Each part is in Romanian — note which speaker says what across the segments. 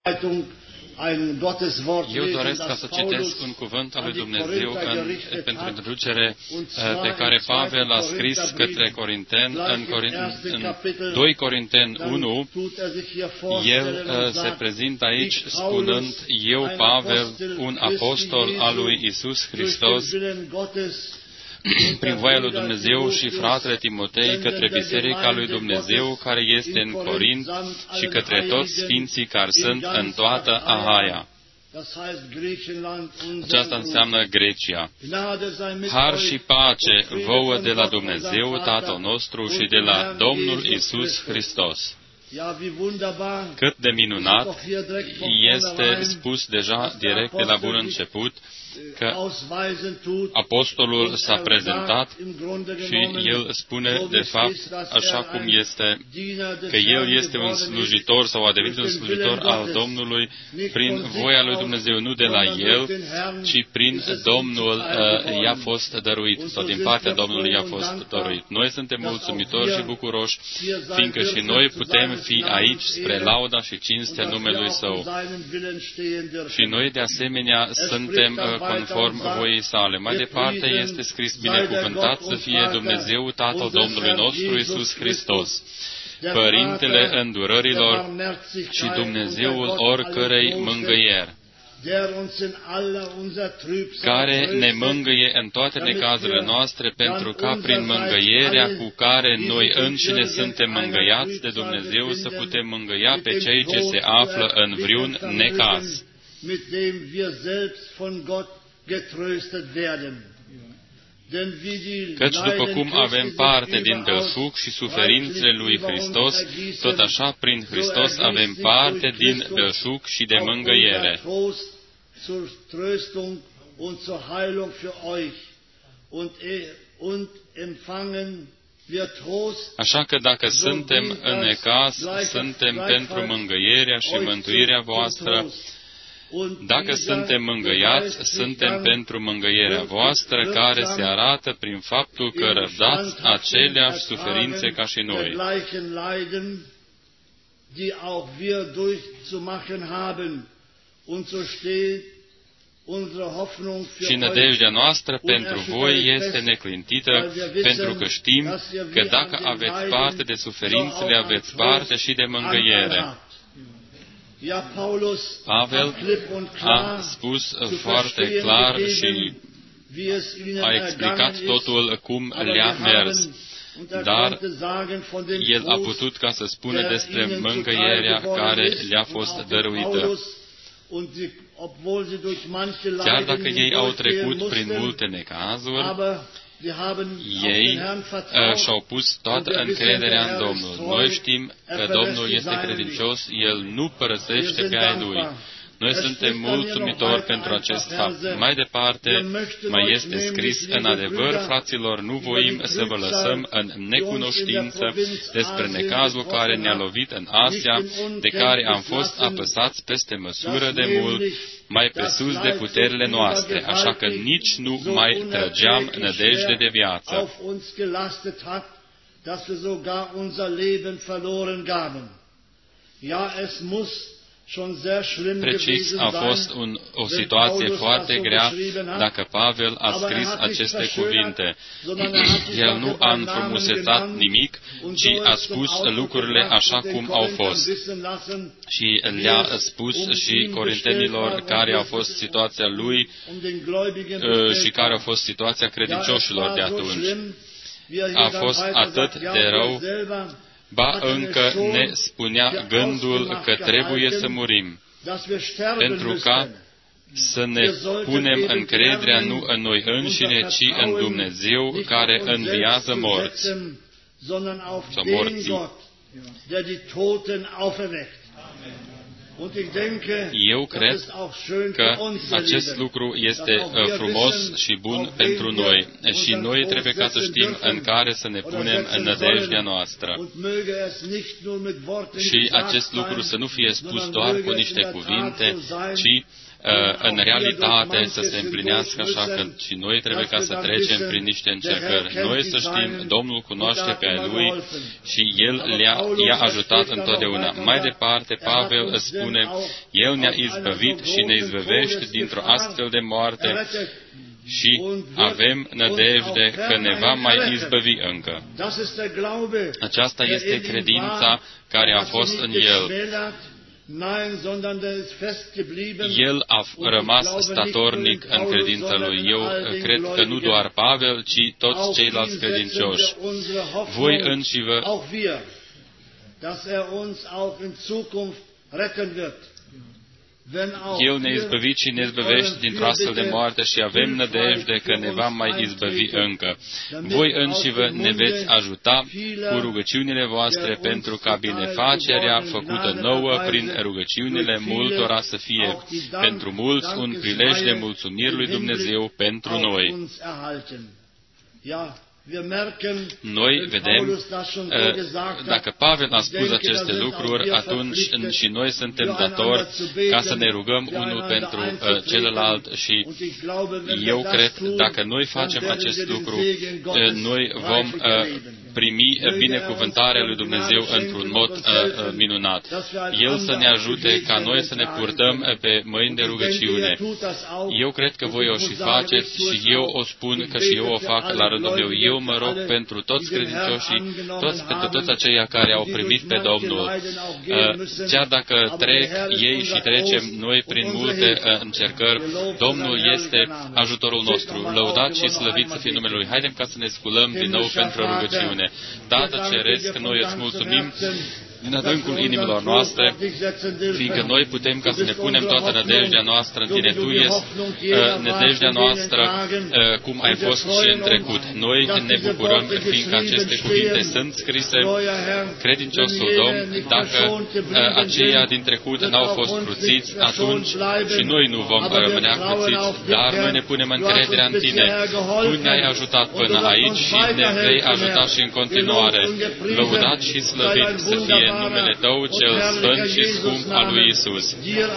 Speaker 1: Eu doresc ca să citesc un cuvânt al lui Dumnezeu pentru introducere pe care Pavel l-a scris către Corinteni în 2 Corinteni 1. El se prezintă aici spunând: eu, Pavel, un apostol al lui Iisus Hristos, prin voia lui Dumnezeu, și fratele Timotei, către Biserica lui Dumnezeu care este în Corint și către toți sfinții care sunt în toată Ahaia. Aceasta înseamnă Grecia. Har și pace vouă de la Dumnezeu Tatăl nostru și de la Domnul Iisus Hristos. Cât de minunat este spus deja direct de la bun început că apostolul s-a prezentat și el spune, de fapt, așa cum este, că el este un slujitor sau a devenit un slujitor al Domnului prin voia lui Dumnezeu, nu de la el, ci prin Domnul i-a fost dăruit, sau din partea Domnului i-a fost dăruit. Noi suntem mulțumitori și bucuroși, fiindcă și noi putem fi aici spre lauda și cinstea numelui Său. Și noi, de asemenea, suntem conform voii Sale. Mai departe este scris: binecuvântat să fie Dumnezeu Tatăl Domnului nostru Iisus Hristos, Părintele îndurărilor și Dumnezeul oricărei mângâieri, care ne mângâie în toate necazurile noastre, pentru ca prin mângâierea cu care noi înșine suntem mângâiați de Dumnezeu să putem mângâia pe cei ce se află în vreun necaz. Căci după cum avem parte din belșug și suferințele lui Hristos, tot așa prin Hristos avem parte din belșug și de mângâiere. Așa că dacă suntem în necaz, suntem pentru mângâierea și mântuirea voastră. Dacă suntem mângâiați, suntem pentru mângâierea voastră, care se arată prin faptul că răbdați aceleași suferințe ca și noi. Și nădejdea noastră pentru voi este neclintită, pentru că știm că dacă aveți parte de suferințele, aveți parte și de mângâiere. Pavel a spus foarte clar și a explicat totul cum le-a mers, dar el a putut ca să spună despre mângâierea care le-a fost dăruită. Chiar dacă ei au trecut prin multe necazuri, ei și-au pus toată încrederea în Domnul. Noi știm că Domnul este credincios, El nu părăsește pe ai Lui. Noi suntem mulțumitori pentru acest fapt. Mai departe, mai este scris: în adevăr, fraților, nu voim să vă lăsăm în necunoștință despre necazul care ne-a lovit în Asia, de care am fost apăsați peste măsură de mult, mai pe sus de puterile noastre, așa că nici nu mai trăgeam nădejde de viață. Precis, a fost o situație foarte grea dacă Pavel a scris aceste cuvinte. El nu a înfrumusețat nimic, ci a spus lucrurile așa cum au fost. Și le-a spus și corintenilor care a fost situația lui și care a fost situația credincioșilor de atunci. A fost atât de rău, ba încă ne spunea gândul că trebuie să murim, pentru ca să ne punem încrederea nu în noi înșine, ci în Dumnezeu care înviază morți, sau morții. Eu cred că acest lucru este frumos și bun pentru noi și noi trebuie ca să știm în care să ne punem în nădejdea noastră. Și acest lucru să nu fie spus doar cu niște cuvinte, ci în realitate să se împlinească, așa că și noi trebuie ca să trecem prin niște încercări. Noi să știm, Domnul cunoaște pe ai Lui și El i-a ajutat întotdeauna. Mai departe, Pavel spune, El ne-a izbăvit și ne izbăvește dintr-o astfel de moarte și avem nădejde că ne va mai izbăvi încă. Aceasta este credința care a fost în El. El a rămas statornic în credința lui. Eu cred că nu doar Pavel, ci toți ceilalți credincioși. Voi înșivă El ne izbăvit și ne izbăvește dintr-o astfel de moarte și avem nădejde că ne va mai izbăvi încă. Voi înșivă ne veți ajuta cu rugăciunile voastre pentru ca binefacerea făcută nouă prin rugăciunile multora să fie pentru mulți un prilej de mulțumiri lui Dumnezeu pentru noi. Noi vedem, dacă Pavel a spus aceste lucruri, atunci și noi suntem datori ca să ne rugăm unul pentru celălalt și eu cred, dacă noi facem acest lucru, noi vom primi binecuvântarea lui Dumnezeu într-un mod minunat. El să ne ajute ca noi să ne purtăm pe mâini de rugăciune. Eu cred că voi o și faceți și eu o spun că și eu o fac la rândul meu. Eu mă rog pentru toți credincioșii, pentru toți aceia care au primit pe Domnul. Chiar dacă trec ei și trecem noi prin multe încercări, Domnul este ajutorul nostru. Lăudat și slăvit să fie numele Lui. Haidem ca să ne sculăm din nou pentru rugăciune. Tată Ceresc, noi îți mulțumim din adâncul inimilor noastre, fiindcă noi putem ca să ne punem toată nădejdea noastră în Tine. Tu ești nădejdea noastră cum ai fost și în trecut. Noi ne bucurăm, fiindcă aceste cuvinte sunt scrise, credinciosul Domn, dacă aceia din trecut n-au fost cruțiți, atunci și noi nu vom rămâne cruțiți, dar noi ne punem încrederea în Tine. Tu ne-ai ajutat până aici și ne vei ajuta și în continuare. Lăudat și slăvit să fie numele Tău cel sfânt și scump al lui Isus.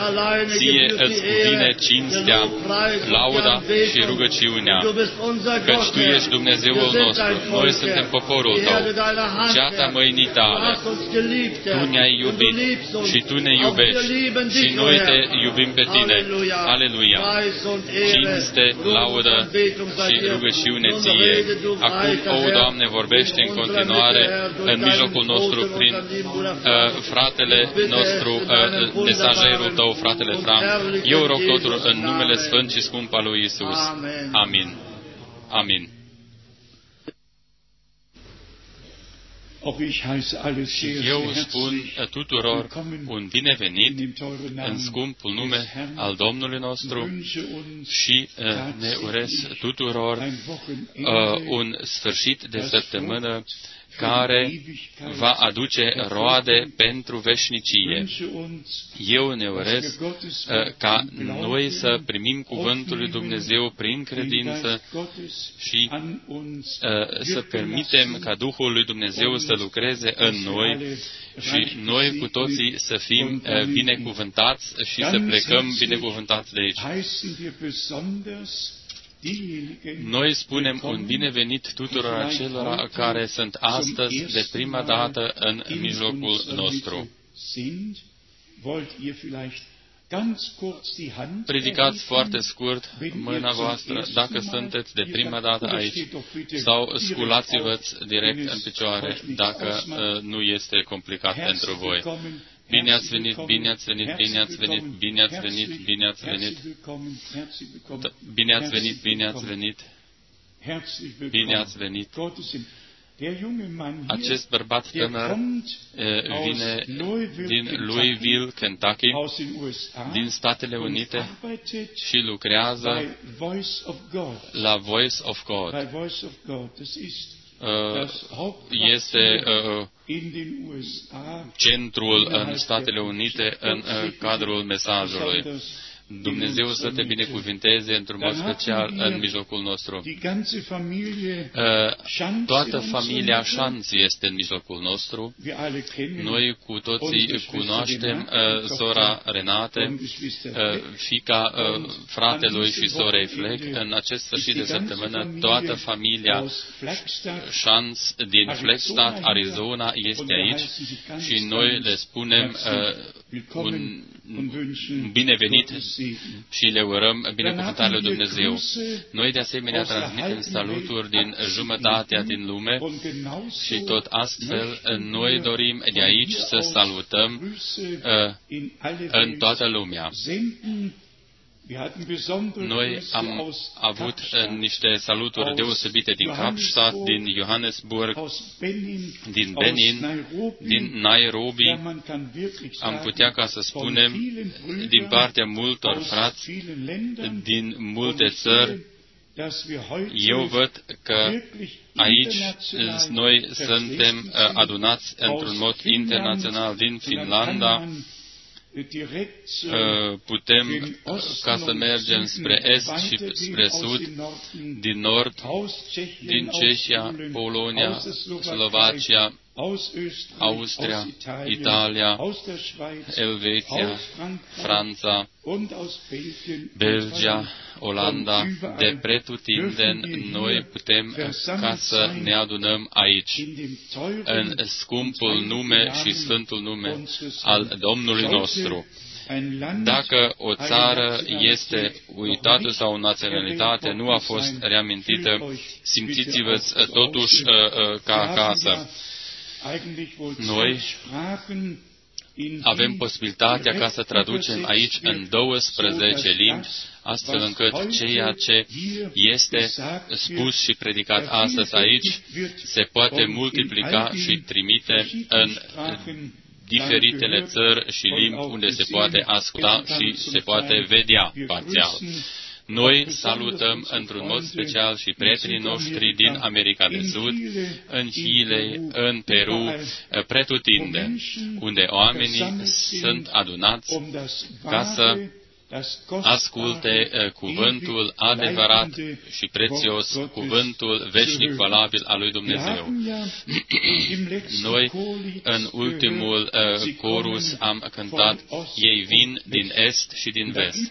Speaker 1: Ție îți cuvine cinstea, lauda și rugăciunea, căci Tu ești Dumnezeul nostru, noi suntem poporul Tău, ceata mâinii Tale. Tu ne-ai iubit și Tu ne iubești și noi Te iubim pe Tine. Aleluia! Cinste, laudă și rugăciune Ție. Acum, o, Doamne, vorbește în continuare în mijlocul nostru prin fratele nostru, mesagerul Tău, fratele Frank. Eu rog totul în numele Sfânt și Scump al lui Isus. Amin. Amin. Și eu spun tuturor un binevenit în scumpul nume al Domnului nostru și ne urez tuturor un sfârșit de săptămână care va aduce roade pentru veșnicie. Eu ne urez ca noi să primim cuvântul lui Dumnezeu prin credință și să permitem ca Duhul lui Dumnezeu să lucreze în noi și noi cu toții să fim binecuvântați și să plecăm binecuvântați de aici. Noi spunem un binevenit tuturor acelora care sunt astăzi de prima dată în mijlocul nostru. Ridicați foarte scurt mâna voastră dacă sunteți de prima dată aici sau sculați-vă direct în picioare dacă nu este complicat pentru voi. Bine ați venit, bine ați venit, bine ați venit, bine ați venit, bine ați venit, bine ați venit, bine ați venit, bine ați venit. Acest bărbat tânăr vine din Louisville, Kentucky, din Statele Unite și lucrează la Voice of God. Este centrul în Statele Unite în cadrul mesajului. Dumnezeu să te binecuvinteze într-un mod special în mijlocul nostru. Toată familia Schanz este în mijlocul nostru. Noi cu toții cunoaștem sora Renate, fiica fratelui și sorei Fleck. În acest sfârșit de săptămână, toată familia Schanz din Flagstaff, Arizona, este aici și noi le spunem un binevenit și le urăm binecuvântarea lui Dumnezeu. Noi de asemenea transmitem saluturi din jumătatea din lume și tot astfel noi dorim de aici să salutăm în toată lumea. Noi am avut niște saluturi deosebite din Kapstadt, din Johannesburg, din Benin, din Nairobi. Am putea ca să spunem din partea multor frați din multe țări. Eu văd că aici noi suntem adunați într-un mod internațional din Finlanda. Putem ca să mergem spre est și spre sud, din nord, din Cehia, Polonia, Slovacia, Austria, Italia, Elveția, Franța, Belgia, Olanda, de pretutindeni noi putem ca să ne adunăm aici, în scumpul nume și sfântul nume al Domnului nostru. Dacă o țară este uitată sau o naționalitate nu a fost reamintită, simțiți-vă totuși ca acasă. Noi avem posibilitatea ca să traducem aici în 12 limbi, astfel încât ceea ce este spus și predicat astăzi aici se poate multiplica și trimite în diferitele țări și limbi unde se poate asculta și se poate vedea parțial. Noi salutăm într-un mod special și prietenii noștri din America de Sud, în Chile, în Peru, pretutindeni, unde oamenii sunt adunați ca să asculte cuvântul adevărat și prețios, cuvântul veșnic valabil al lui Dumnezeu. Noi, în ultimul corus, am cântat, ei vin din est și din vest.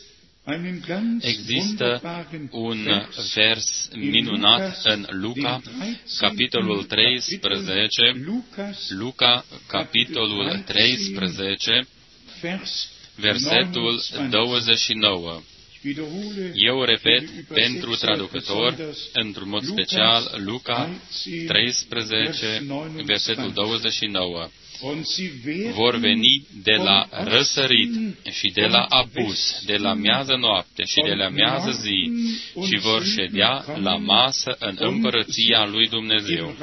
Speaker 1: Există un vers minunat în Luca, capitolul 13, Luca, capitolul 13, versetul 29. Eu repet pentru traducător, într-un mod special, Luca 13, versetul 29. Vor veni de la răsărit și de la apus, de la miază noapte și de la miază zi și vor ședea la masă în împărăția lui Dumnezeu.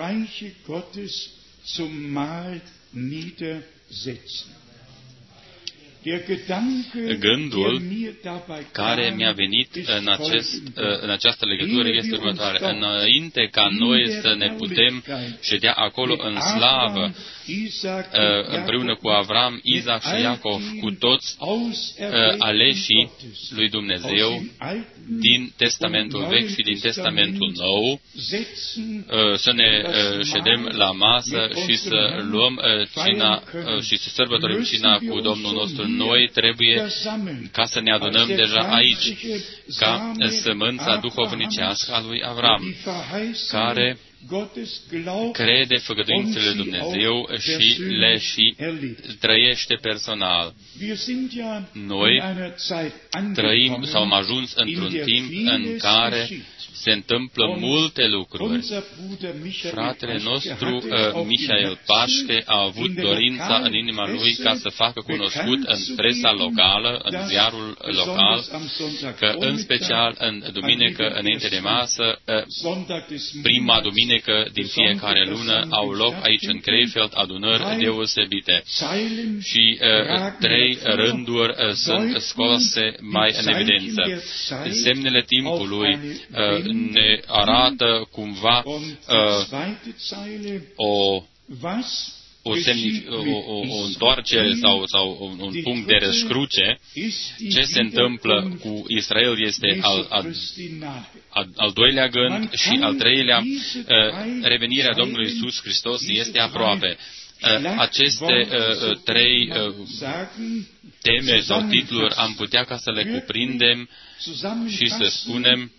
Speaker 1: Gândul care mi-a venit în această legătură este următoare. Înainte ca noi să ne putem ședea acolo în slavă, împreună cu Avram, Isaac și Iacov, cu toți aleșii lui Dumnezeu din Testamentul Vechi și din Testamentul Nou, să ne ședem la masă și să luăm cina și să sărbătorim cina cu Domnul nostru. Noi trebuie ca să ne adunăm deja aici, ca sămânța duhovnicească a lui Avram, care crede făgăduințele lui Dumnezeu și le și trăiește personal. Noi trăim sau am ajuns într-un timp în care se întâmplă multe lucruri. Fratele nostru, Michael Paște, a avut dorința în inima lui ca să facă cunoscut în presa locală, în ziarul local, că în special în duminică, înainte de masă, prima duminică din fiecare lună, au loc aici în Krefeld adunări deosebite. Și 3 rânduri sunt scoase mai în evidență. Semnele timpului ne arată cumva o întoarcere sau un punct de răscruce. Ce se întâmplă cu Israel este al doilea gând și al treilea, revenirea Domnului Iisus Hristos este aproape. Aceste trei teme sau titluri am putea ca să le cuprindem și să spunem,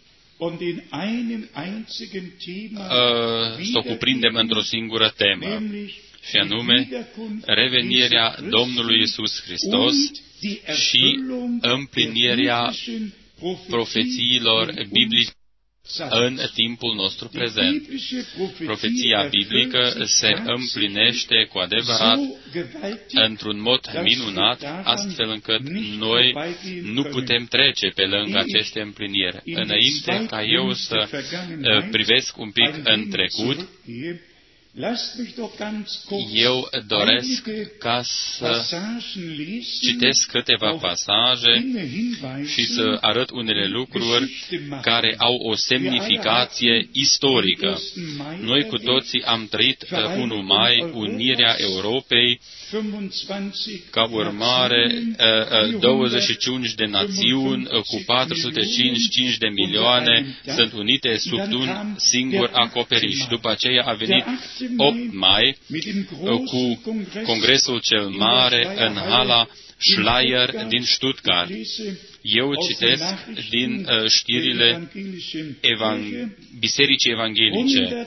Speaker 1: să o cuprindem într-o singură temă, și anume revenirea Domnului Iisus Hristos și împlinirea profețiilor biblice în timpul nostru prezent. Profeția biblică se împlinește cu adevărat într-un mod minunat, astfel încât noi nu putem trece pe lângă aceste împliniri. Înainte ca eu să privesc un pic în trecut, eu doresc ca să citesc câteva pasaje și să arăt unele lucruri care au o semnificație istorică. Noi cu toții am trăit 1 mai unirea Europei, ca urmare 25 de națiuni cu 455 de milioane sunt unite sub un singur acoperiș. După aceea a venit 8 mai cu Congresul cel Mare în hala Schleier din Stuttgart. Eu citesc din știrile Bisericii Evanghelice.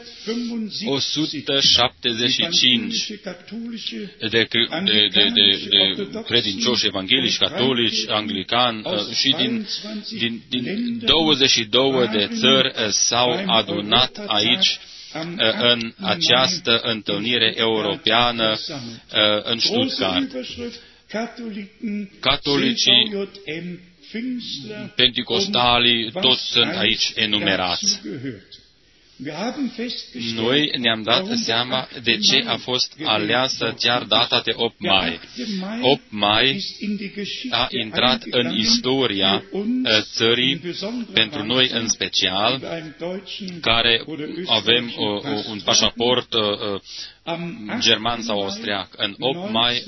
Speaker 1: 175 de credincioși evanghelici, catolici, anglicani și din 22 de țări s-au adunat aici în această întâlnire europeană în Stuttgart. Catolicii, penticostalii, toți sunt aici enumerați. Noi ne-am dat seama de ce a fost aleasă chiar data de 8 mai. 8 mai a intrat în istoria țării, pentru noi în special, care avem un pașaport german sau austriac. În 8 mai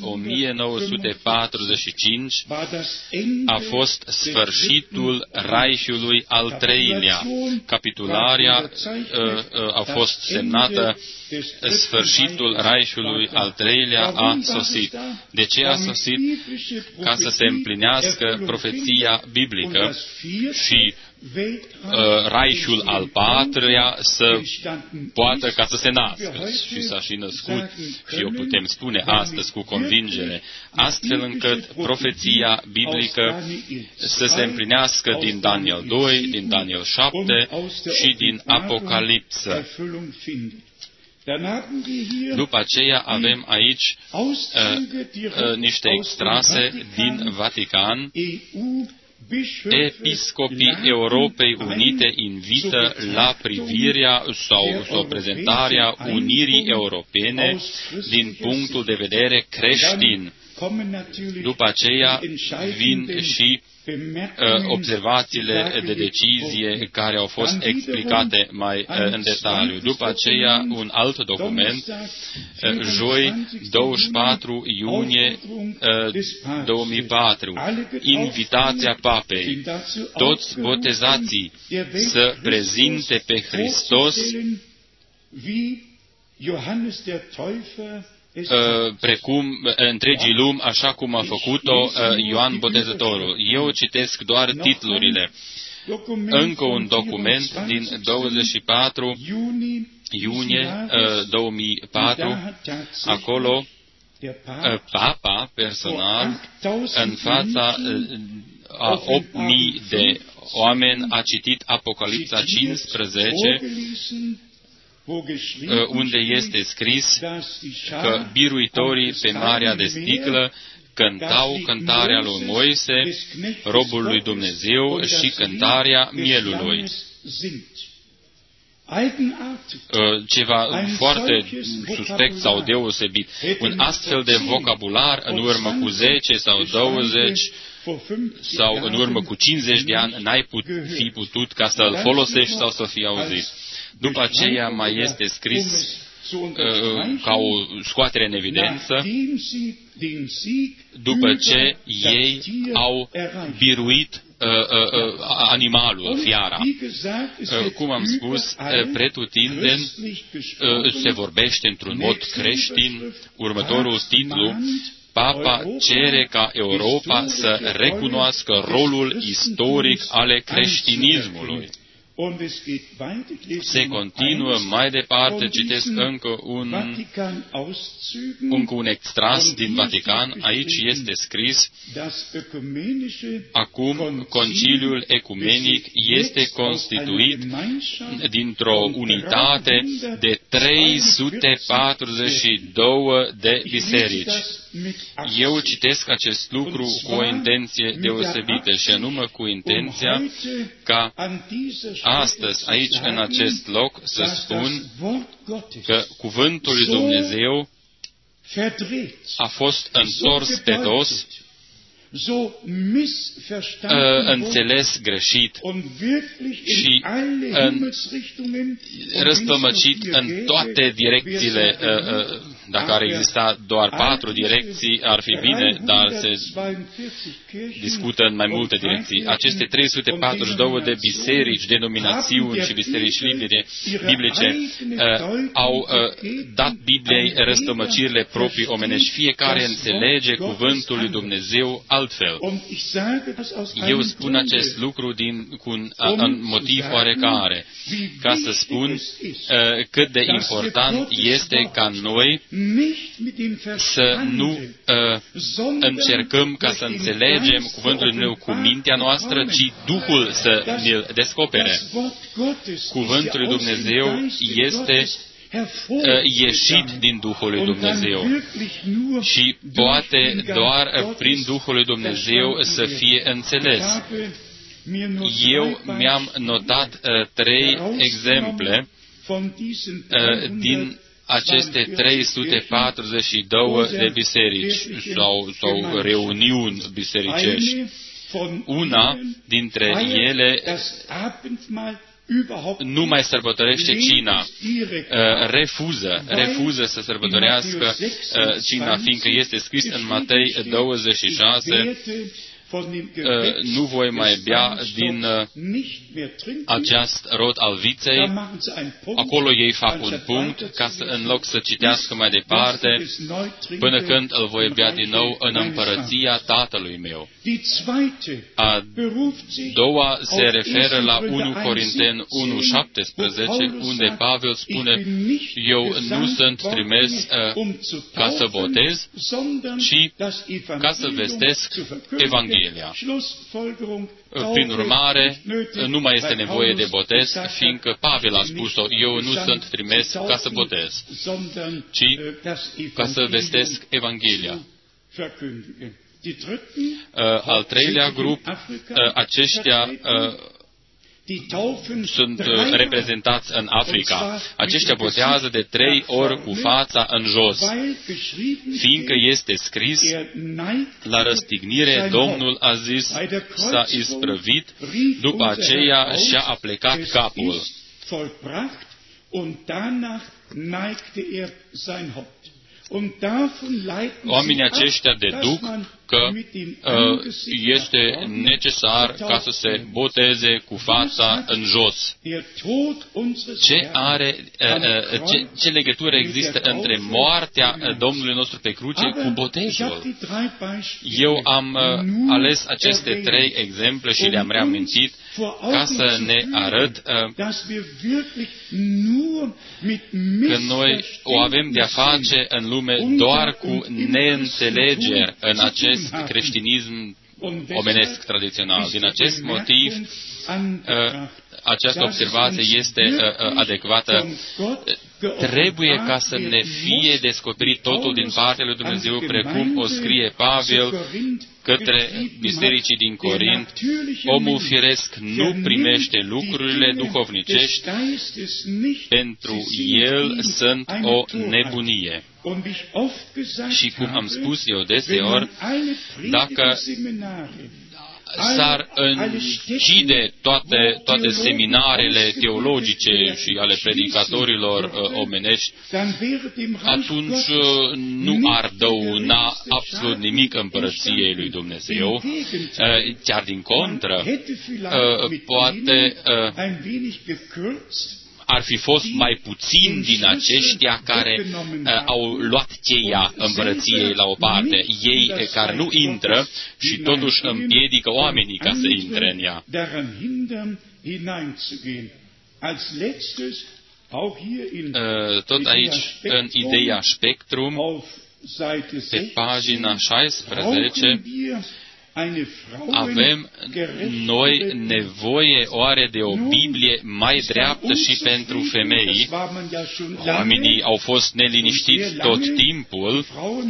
Speaker 1: 1945 a fost sfârșitul Reichului al treilea. Capitularea a fost semnată, sfârșitul Reichului al treilea a sosit. De ce a sosit? Ca să se împlinească profeția biblică și Reichul al patrulea să poată ca să se nască și s-a și născut, și o putem spune astăzi cu convingere, astfel încât profeția biblică să se împlinească din Daniel 2, din Daniel 7 și din Apocalipsă. După aceea avem aici niște extrase din Vatican. Episcopii Europei Unite invită la privirea sau prezentarea unirii europene din punctul de vedere creștin. După aceea vin și observațiile de decizie care au fost explicate mai în detaliu. După aceea, un alt document, joi 24 iunie 2004, invitația Papei, toți botezații să prezinte pe Hristos precum întregii lumi, așa cum a făcut-o Ioan Botezătorul. Eu citesc doar titlurile. Încă un document din 24 iunie 2004, acolo Papa personal, în fața a 8.000 de oameni, a citit Apocalipsa 15, unde este scris că biruitorii pe Marea de Sticlă cântau cântarea lui Moise, robul lui Dumnezeu, și cântarea mielului. Ceva foarte suspect sau deosebit. Un astfel de vocabular în urmă cu 10 sau 20 sau în urmă cu 50 de ani n-ai fi putut ca să-l folosești sau să fii auzit. După aceea mai este scris ca o scoatere în evidență, după ce ei au biruit animalul, fiara. Cum am spus, pretutindeni se vorbește într-un mod creștin. Următorul titlu: Papa cere ca Europa să recunoască rolul istoric ale creștinismului. Se continuă mai departe, citesc încă un extras din Vatican. Aici este scris: acum Conciliul Ecumenic este constituit dintr-o unitate de 342 de biserici. Eu citesc acest lucru cu o intenție deosebită, și anume cu intenția ca astăzi, aici, în acest loc, să spun că Cuvântul lui Dumnezeu a fost întors pe dos, înțeles greșit și răstămăcit în toate direcțiile. Dacă ar exista doar 4 direcții, ar fi bine, dar se discută în mai multe direcții. Aceste 342 de biserici, denominațiuni și biserici biblice au dat Bibliei răstămăcirile proprii omenești. Fiecare înțelege Cuvântul lui Dumnezeu altfel. Eu spun acest lucru cu un motiv oarecare, ca să spun cât de important este ca noi să nu încercăm ca să înțelegem Cuvântul lui Dumnezeu cu mintea noastră, ci Duhul să ne-l descopere. Cuvântul lui Dumnezeu este ieșit din Duhul lui Dumnezeu și poate doar prin Duhul lui Dumnezeu să fie înțeles. Eu mi-am notat 3 exemple din aceste 342 de biserici sau reuniuni bisericești. Una dintre ele nu mai sărbătorește cina, refuză să sărbătorească cina, fiindcă este scris în Matei 26, nu voi mai bea din acest rod al viței. Acolo ei fac un punct, ca să, în loc să citească mai departe, până când îl voi bea din nou în împărăția Tatălui meu. A doua se referă la 1 Corinteni 1:17, unde Pavel spune: eu nu sunt trimis ca să botez, ci ca să vestesc Evanghelia. Prin urmare, nu mai este nevoie de botez, fiindcă Pavel a spus-o: eu nu sunt trimis ca să botez, ci ca să vestesc Evanghelia. Al treilea grup, aceștia sunt reprezentați în Africa. Aceștia botează de 3 ori cu fața în jos, fiindcă este scris: la răstignire Domnul a zis, s-a isprăvit, după aceea și-a aplecat capul. Oamenii aceștia deduc că este necesar ca să se boteze cu fața în jos. Ce legătură există între moartea Domnului nostru pe cruce cu botezul? Eu am ales aceste 3 exemple și le-am reamintit ca să ne arăt că noi o avem de-a face în lume doar cu neînțelegeri în acest creștinism omenesc tradițional. Din acest motiv, această observație este adecvată. Trebuie ca să ne fie descoperit totul din partea lui Dumnezeu, precum o scrie Pavel către bisericii din Corint: omul firesc nu primește lucrurile duhovnicești, pentru el sunt o nebunie. Și cum am spus eu deseori, dacă s-ar încide toate seminarele teologice și ale predicatorilor omenești, atunci nu ar dăuna absolut nimic împărăției lui Dumnezeu. Chiar din contră, poate ar fi fost mai puțin din aceștia care au luat cheia împărăției la o parte, ei care nu intră și totuși împiedică oamenii ca să intre în ea. Tot aici, în Ideea Spectrum, pe pagina 16, avem noi nevoie oare de o Biblie mai dreaptă și pentru femei? Oamenii au fost neliniștiți tot timpul.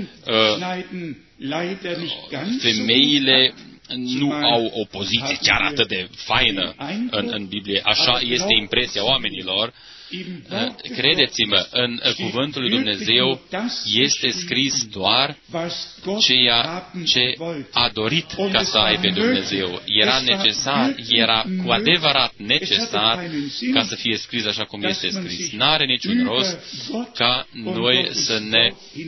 Speaker 1: Femeile nu au o poziție chiar atât de faină în Biblie. Așa este impresia oamenilor. Credeți-mă, în Cuvântul lui Dumnezeu este scris doar ceea ce a dorit ca să aibă Dumnezeu. Era necesar, era cu adevărat necesar ca să fie scris așa cum este scris. N-are niciun rost ca noi să ne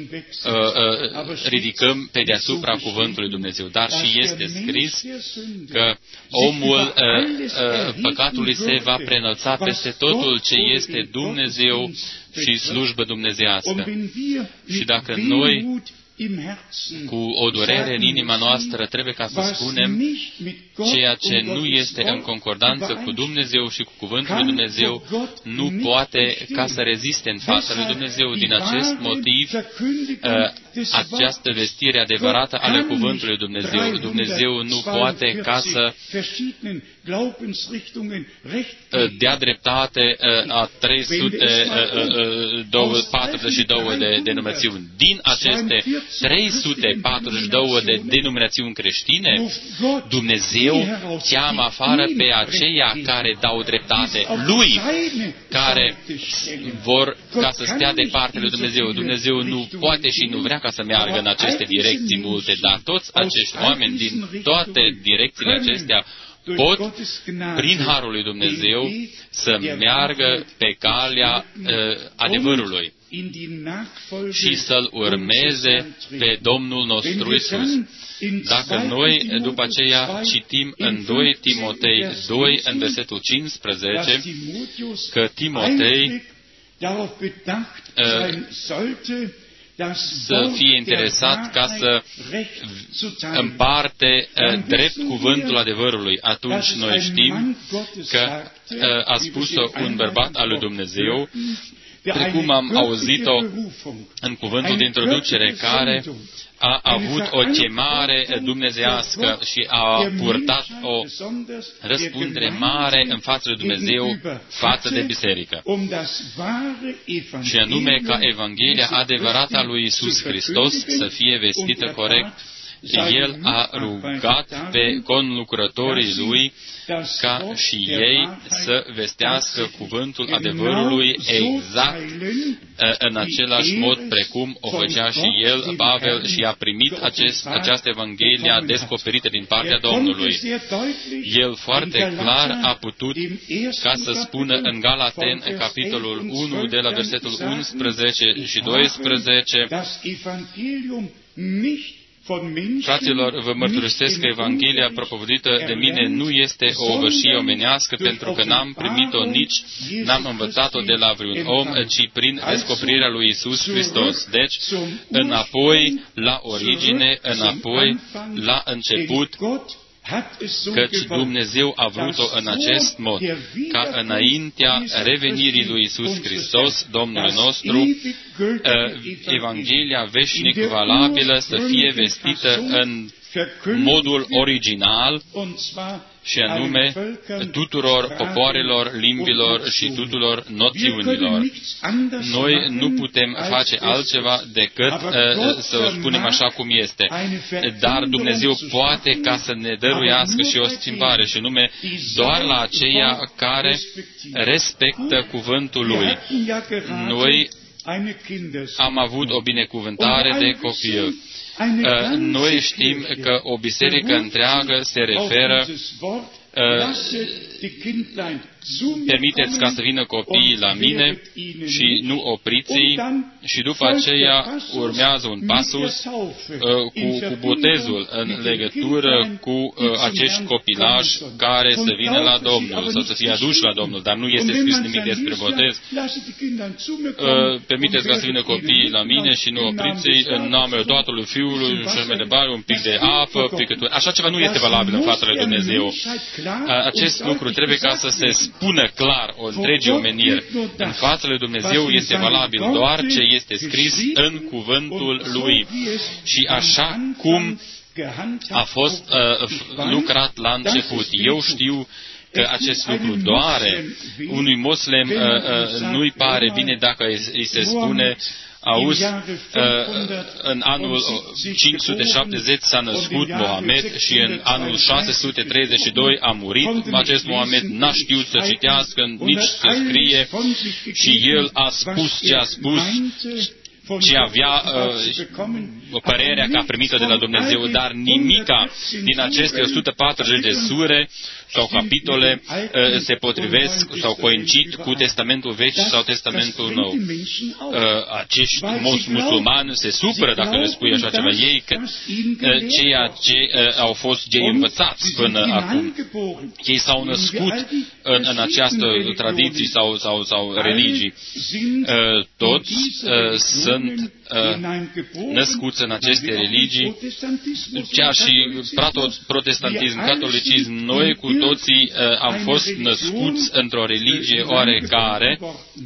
Speaker 1: ridicăm pe deasupra Cuvântului Dumnezeu. Dar și este scris că omul păcatului se va preînălța peste totul ce este Dumnezeu și slujbă dumnezeiască. Și dacă noi, cu o durere în inima noastră, trebuie ca să spunem ceea ce nu este în concordanță cu Dumnezeu și cu Cuvântul lui Dumnezeu, nu poate ca să reziste în fața lui Dumnezeu. Din acest motiv, această vestire adevărată ale Cuvântului lui Dumnezeu, Dumnezeu nu poate ca să dea dreptate a 342 de denominațiuni. Din aceste 342 de denominațiuni creștine, Dumnezeu cheamă afară pe aceia care dau dreptate Lui, care vor ca să stea de partea lui Dumnezeu. Dumnezeu nu poate și nu vrea ca să meargă în aceste direcții multe, dar toți acești oameni din toate direcțiile acestea pot, prin Harul lui Dumnezeu, să meargă pe calea adevărului și să-L urmeze pe Domnul nostru Iisus. Dacă noi, după aceea, citim în 2 Timotei 2, în versetul 15, că Timotei să fie interesat ca să împarte drept cuvântul adevărului. Atunci noi știm că a spus-o un bărbat al lui Dumnezeu, precum am auzit-o în cuvântul de introducere, care a avut o chemare dumnezeiască și a purtat o răspundere mare în fața lui Dumnezeu, față de biserică. Și anume ca Evanghelia adevărată a lui Iisus Hristos să fie vestită corect. El a rugat pe conlucrătorii Lui ca și ei să vestească cuvântul adevărului exact în același mod precum o făcea și el, Pavel, și a primit această Evanghelie descoperită din partea Domnului. El foarte clar a putut ca să spună în Galaten, capitolul 1, de la versetul 11 și 12, Fraților, vă mărturisesc că Evanghelia propovăduită de mine nu este o ovășie omenească, pentru că n-am primit-o nici, n-am învățat-o de la vreun om, ci prin descoperirea lui Iisus Hristos. Deci, înapoi la origine, înapoi la început, căci Dumnezeu a vrut-o în acest mod, ca înaintea revenirii lui Iisus Hristos, Domnul nostru, Evanghelia veșnic valabilă să fie vestită în modul original, și anume tuturor popoarelor, limbilor și tuturor noțiunilor. Noi nu putem face altceva decât să o spunem așa cum este. Dar Dumnezeu poate ca să ne dăruiască și o schimbare, și anume doar la aceia care respectă cuvântul Lui. Noi am avut o binecuvântare de copil Noi știm că o biserică întreagă se referă permiteți ca să vină copiii la mine și nu opriți-i, și după aceea urmează un pasus cu botezul în legătură cu acești copilași care să vină la Domnul sau să fie aduși la Domnul, dar nu este scris nimic despre botez. Permiteți ca să vină copiii la mine și nu opriți-i în numele Tatălui, Fiului și mai departe, un pic de apă, picătură. Așa ceva nu este valabil în fața lui Dumnezeu. Acest lucru trebuie ca să se spună clar o întregii omeniri. În fața lui Dumnezeu este valabil doar ce este scris în cuvântul Lui. Și așa cum a fost lucrat la început. Eu știu că acest lucru doare. Unui moslem nu-i pare bine dacă îi se spune: auzi, în anul 570 s-a născut Mohamed și în anul 632 a murit. Acest Mohamed n-a știut să citească, nici să scrie, și el a spus ce a spus, ce avea părerea că a primit-o de la Dumnezeu, dar nimica din aceste 140 de sure sau capitole se potrivesc sau coincid cu Testamentul Vechi sau Testamentul Nou. Acești musulmani se supără dacă le spui așa ceva. Ei, ceea ce au fost cei învățați până acum, ei s-au născut în această tradiție sau religii. Toți sunt născuți în aceste religii, chiar și protestantism, catolicism. Noi cu toții am fost născuți într-o religie oarecare.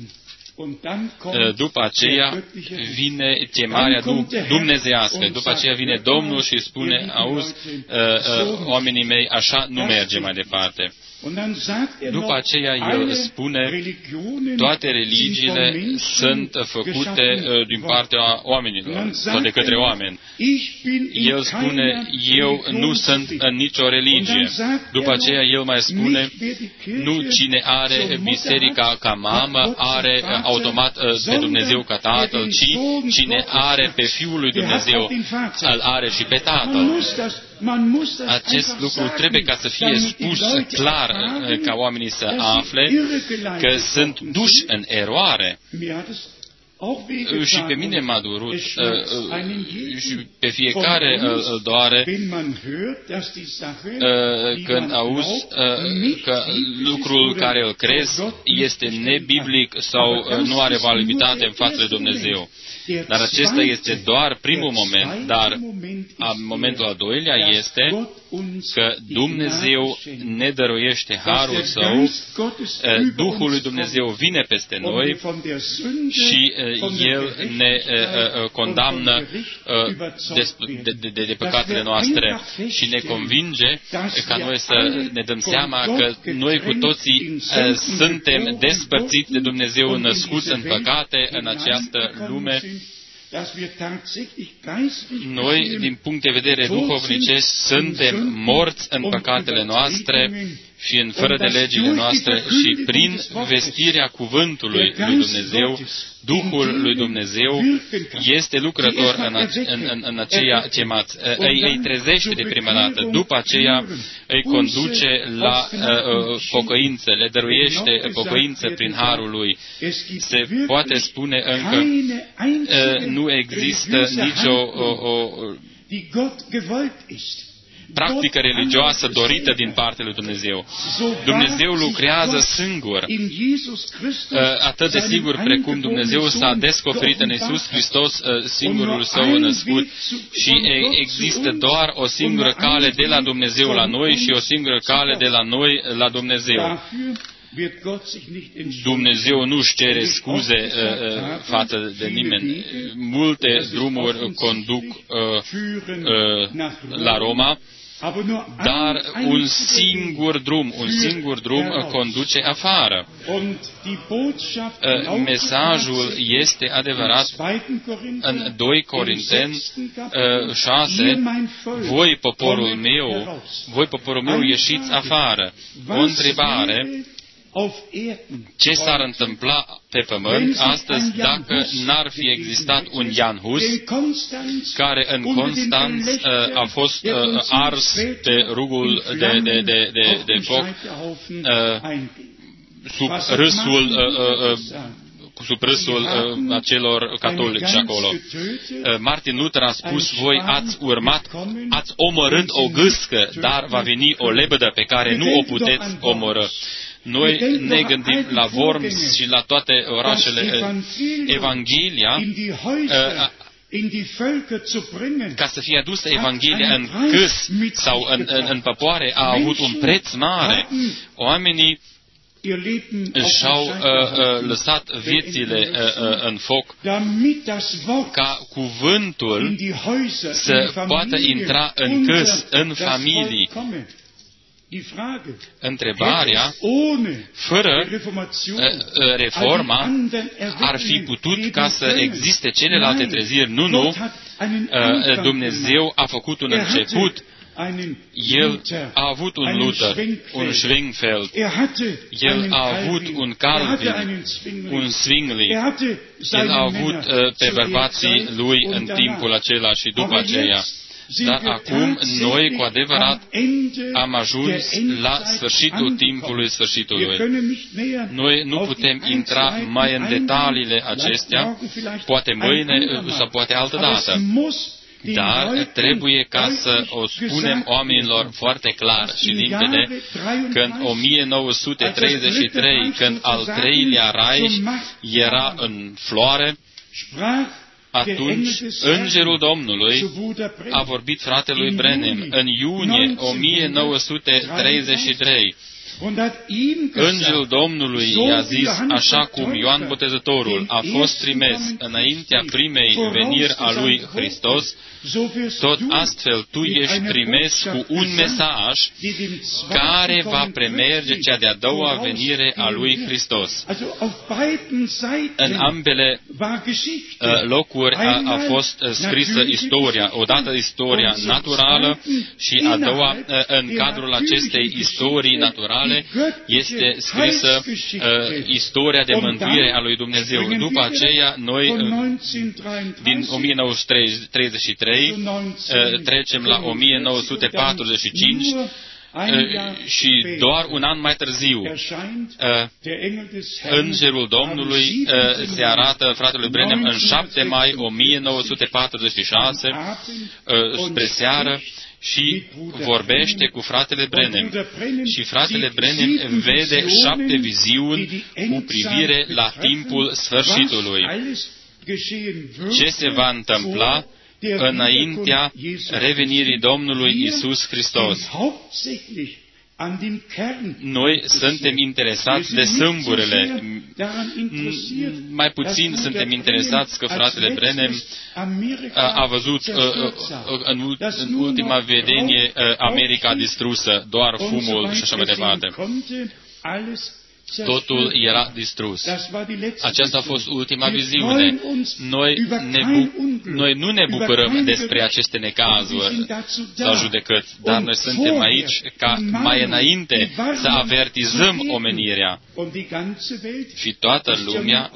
Speaker 1: După aceea vine chemarea dumnezeiască. După aceea vine Domnul și spune: auzi, oamenii mei, așa nu merge mai departe. După aceea el spune: toate religiile sunt făcute din partea oamenilor sau de către oameni. El spune: eu nu sunt în nicio religie. După aceea el mai spune: nu cine are biserica ca mamă are automat pe Dumnezeu ca Tatăl, ci cine are pe Fiul lui Dumnezeu îl are și pe Tatăl. Acest lucru trebuie ca să fie spus clar, ca oamenii să afle că sunt duși în eroare. Și pe mine m-a durut și pe fiecare îl doare când auzi că lucrul care îl crezi este nebiblic sau nu are validitate în fața lui Dumnezeu. Dar acesta este doar primul moment, dar momentul al doilea este că Dumnezeu ne dăruiește harul Său, Duhul lui Dumnezeu vine peste noi și El ne condamnă de păcatele noastre și ne convinge ca noi să ne dăm seama că noi cu toții suntem despărțiți de Dumnezeu, născuți în păcate în această lume. Noi, din punct de vedere duhovnicesc, suntem morți în păcatele noastre și în fără de legile noastre și prin vestirea cuvântului lui Dumnezeu, Duhul lui Dumnezeu este lucrător în aceia chemați. Îi trezește de prima dată, după aceea îi conduce la pocăință, le dăruiește pocăință prin harul lui. Se poate spune încă, nu există nicio practică religioasă dorită din partea lui Dumnezeu. Dumnezeu lucrează singur, atât de sigur precum Dumnezeu s-a descoperit în Iisus Hristos, singurul Său născut, și există doar o singură cale de la Dumnezeu la noi și o singură cale de la noi la Dumnezeu. Dumnezeu nu-și cere scuze față de nimeni. Multe drumuri conduc la Roma, dar un singur drum conduce afară. Mesajul este adevărat în 2 Corinteni 6, voi poporul meu, ieșiți afară. O întrebare, ce s-ar întâmpla pe pământ astăzi dacă n-ar fi existat un Jan Hus, care în Constanț a fost ars pe rugul de foc sub râsul acelor catolici acolo. Martin Luther a spus, voi ați omorât o gâscă, dar va veni o lebădă pe care nu o puteți omorâ. Noi ne gândim la Worms și la toate orașele. Evanghelia, ca să fie adusă Evanghelia în câs sau în popoare, a avut un preț mare. Oamenii și-au lăsat viețile în foc ca cuvântul să poată intra în câs, în familii. Întrebarea, fără reforma, ar fi putut ca să existe celelalte treziri. Nu. Dumnezeu a făcut un început. El a avut un Luther, un Schwingfeld, el a avut un Calvin, un Zwingli, el a avut pe bărbații lui în timpul acela și după aceea. Dar acum noi, cu adevărat, am ajuns la sfârșitul timpului sfârșitului. Noi nu putem intra mai în detaliile acestea, poate mâine sau poate altă dată. Dar trebuie ca să o spunem oamenilor foarte clar și limpede că în 1933, când al treilea Reich era în floare, atunci Îngerul Domnului a vorbit fratelui Branham în iunie 1933. Îngerul Domnului i-a zis, așa cum Ioan Botezătorul a fost trimis înaintea primei veniri a lui Hristos, tot astfel tu ești trimis cu un mesaj care va premerge cea de-a doua venire a lui Hristos. În ambele locuri a fost scrisă istoria, odată istoria naturală și a doua, în cadrul acestei istorii naturale, este scrisă istoria de mântuire a lui Dumnezeu. După aceea, noi, din 1933, trecem la 1945 și doar un an mai târziu Îngerul Domnului se arată fratelui Branham în 7 mai 1946 spre seară și vorbește cu fratele Branham. Și fratele Branham vede 7 viziuni cu privire la timpul sfârșitului. Ce se va întâmpla înaintea revenirii Domnului Iisus Hristos. Noi suntem interesați de sâmburele. Mai puțin suntem interesați că fratele Branham a văzut în ultima vedenie America distrusă, doar fumul și așa mai departe. Totul era distrus. Aceasta a fost ultima viziune. Noi nu ne bucurăm despre aceste necazuri sau judecăți, dar noi suntem aici ca mai înainte să avertizăm omenirea. Și toată lumea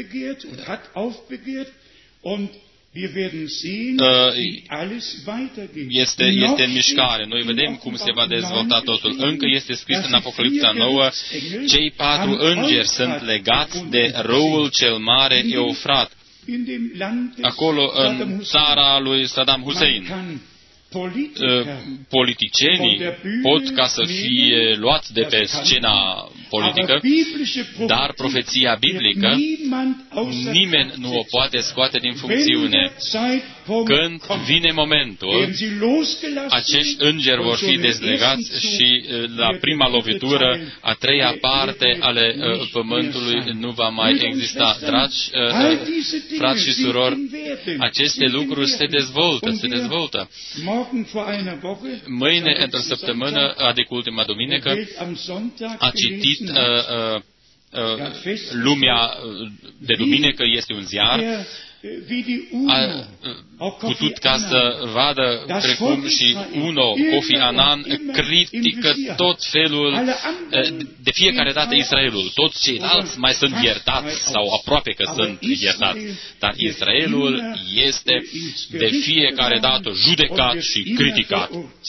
Speaker 1: este în mișcare. Noi vedem cum se va dezvolta totul. Încă este scris în Apocalipsa 9, cei 4 îngeri sunt legați de râul cel mare Eufrat, acolo în țara lui Saddam Hussein. Politicienii pot ca să fie luați de pe scena politică, dar profeția biblică nimeni nu o poate scoate din funcțiune. Când vine momentul, acești îngeri vor fi dezlegați și la prima lovitură, a treia parte ale pământului nu va mai exista. Dragi frați și surori, aceste lucruri se dezvoltă. Mâine, într-o săptămână, adică ultima duminică, a citit Lumea de duminică, este un ziar, a putut ca să vadă, precum și UNO, Kofi Annan, critică tot felul, de fiecare dată Israelul. Toți ceilalți mai sunt iertați sau aproape că sunt iertați. Dar Israelul este de fiecare dată judecat și criticat.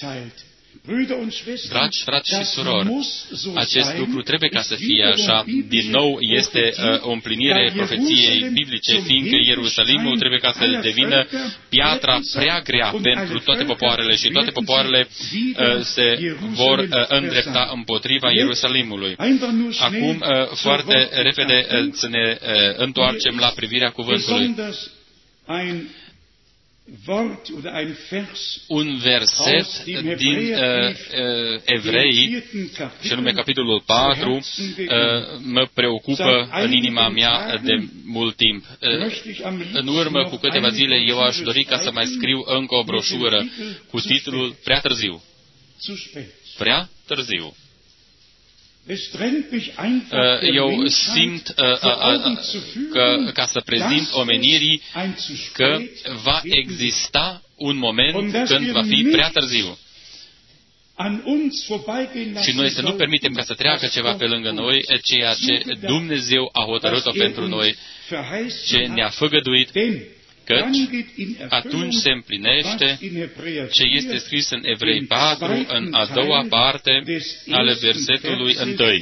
Speaker 1: Dragi frați și surori, acest lucru trebuie ca să fie așa. Din nou, este o împlinire profeției biblice, fiindcă Ierusalimul trebuie ca să devină piatra prea grea pentru toate popoarele și toate popoarele se vor îndrepta împotriva Ierusalimului. Acum, foarte repede, să ne întoarcem la privirea cuvântului. Un verset din Evrei, și anume capitolul 4, mă preocupă în inima mea de mult timp. În urmă cu câteva zile, eu aș dori ca să mai scriu încă o broșură cu titlul Prea târziu. Prea târziu. Eu simt că, ca să prezint omenirii, că va exista un moment când va fi prea târziu. Și noi să nu permitem ca să treacă ceva pe lângă noi, ceea ce Dumnezeu a hotărât-o pentru noi, ce ne-a făgăduit, căci atunci se împlinește ce este scris în Evrei 4, în a doua parte ale versetului 1.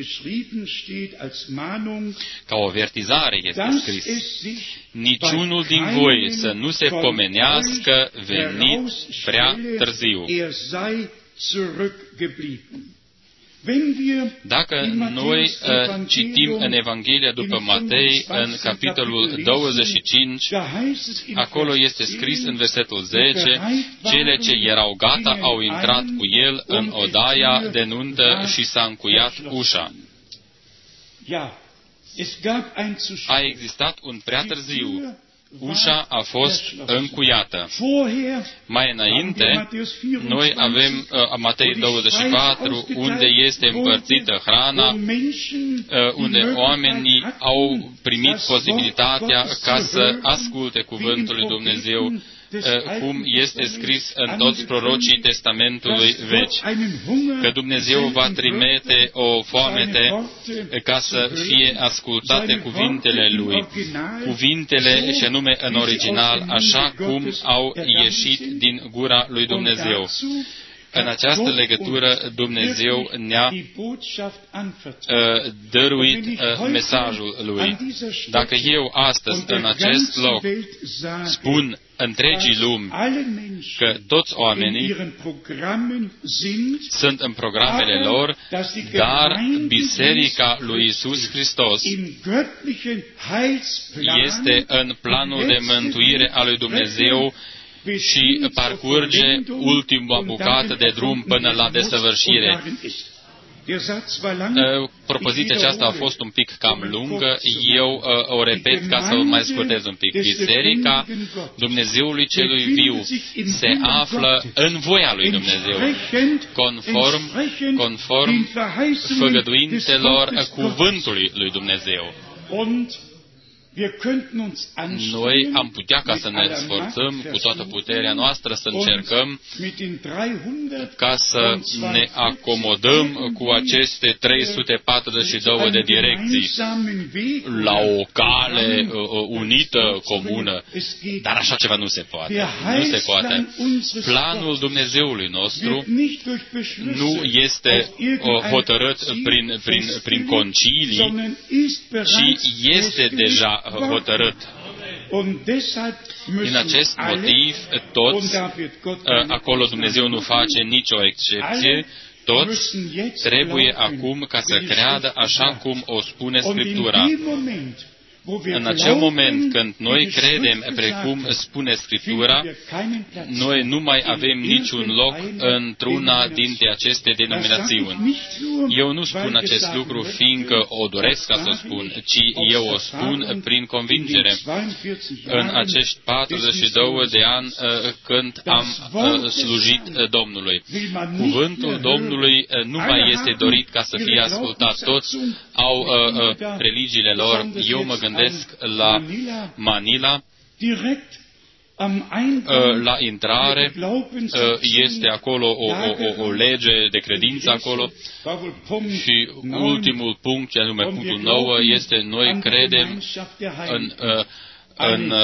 Speaker 1: Ca o avertizare este scris: niciunul din voi să nu se pomenească venit prea târziu. Dacă noi citim în Evanghelia după Matei, în capitolul 25, acolo este scris în versetul 10, cele ce erau gata au intrat cu el în odaia de nuntă și s-a încuiat ușa. A existat un prea târziu. Ușa a fost încuiată. Mai înainte, noi avem Matei 24, unde este împărțită hrana, unde oamenii au primit posibilitatea ca să asculte cuvântul lui Dumnezeu, cum este scris în toți prorocii Testamentului Vechi, că Dumnezeu va trimite o foamete ca să fie ascultate cuvintele Lui, cuvintele și anume în original, așa cum au ieșit din gura lui Dumnezeu. În această legătură, Dumnezeu ne-a dăruit mesajul Lui. Dacă eu astăzi, în acest loc, spun întregii lumi că toți oamenii sunt în programele lor, dar Biserica lui Iisus Hristos este în planul de mântuire a lui Dumnezeu și parcurge ultima bucată de drum până la desăvârșire. Propoziția aceasta a fost un pic cam lungă, eu o repet ca să o mai scurtez un pic. Biserica Dumnezeului Celui Viu se află în voia lui Dumnezeu, conform făgăduintelor cuvântului lui Dumnezeu. Noi am putea ca să ne sforțăm cu toată puterea noastră să încercăm ca să ne acomodăm cu aceste 342 de direcții la o cale unită, comună. Dar așa ceva nu se poate. Nu se poate. Planul Dumnezeului nostru nu este hotărât prin concilii, ci este deja hotărât. Din acest motiv, toți, acolo Dumnezeu nu face nicio excepție, toți trebuie acum ca să creadă așa cum o spune Scriptura. În acel moment când noi credem precum spune Scriptura, noi nu mai avem niciun loc într-una dintre aceste denominațiuni. Eu nu spun acest lucru fiindcă o doresc ca să o spun, ci eu o spun prin convingere. În acești 42 de ani când am slujit Domnului, cuvântul Domnului nu mai este dorit ca să fie ascultat. Toți au religiile lor. Eu mă gândesc la Manila, La intrare este acolo o lege de credință acolo și ultimul punct, ce anume punctul 9, este noi credem în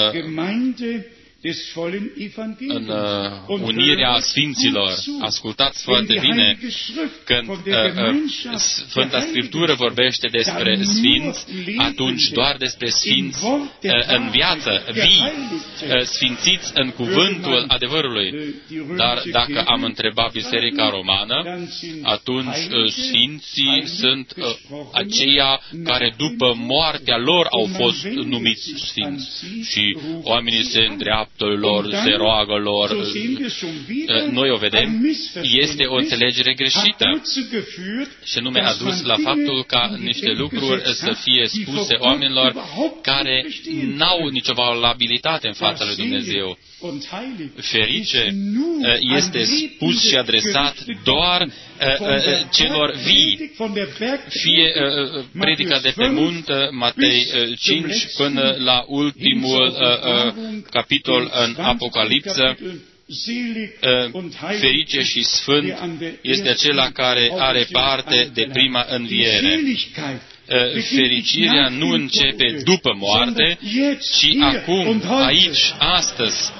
Speaker 1: unirea Sfinților. Ascultați foarte bine când Sfânta Scriptură vorbește despre Sfinți, atunci doar despre Sfinți în viață, vii, sfințiți în cuvântul adevărului. Dar dacă am întrebat Biserica Romană, atunci Sfinții sunt aceia care după moartea lor au fost numiți Sfinți. Și oamenii se îndreaptă lor, se roagă lor. Noi o vedem, este o înțelegere greșită și nume a dus la faptul ca niște lucruri să fie spuse oamenilor care n-au nicio valabilitate în fața lui Dumnezeu. Ferice este spus și adresat doar celor vii. Fie predica de pe munte, Matei 5, până la ultimul capitol în Apocalipsă, ferice și sfânt este acela care are parte de prima înviere. Fericirea nu începe după moarte, ci acum, aici, astăzi.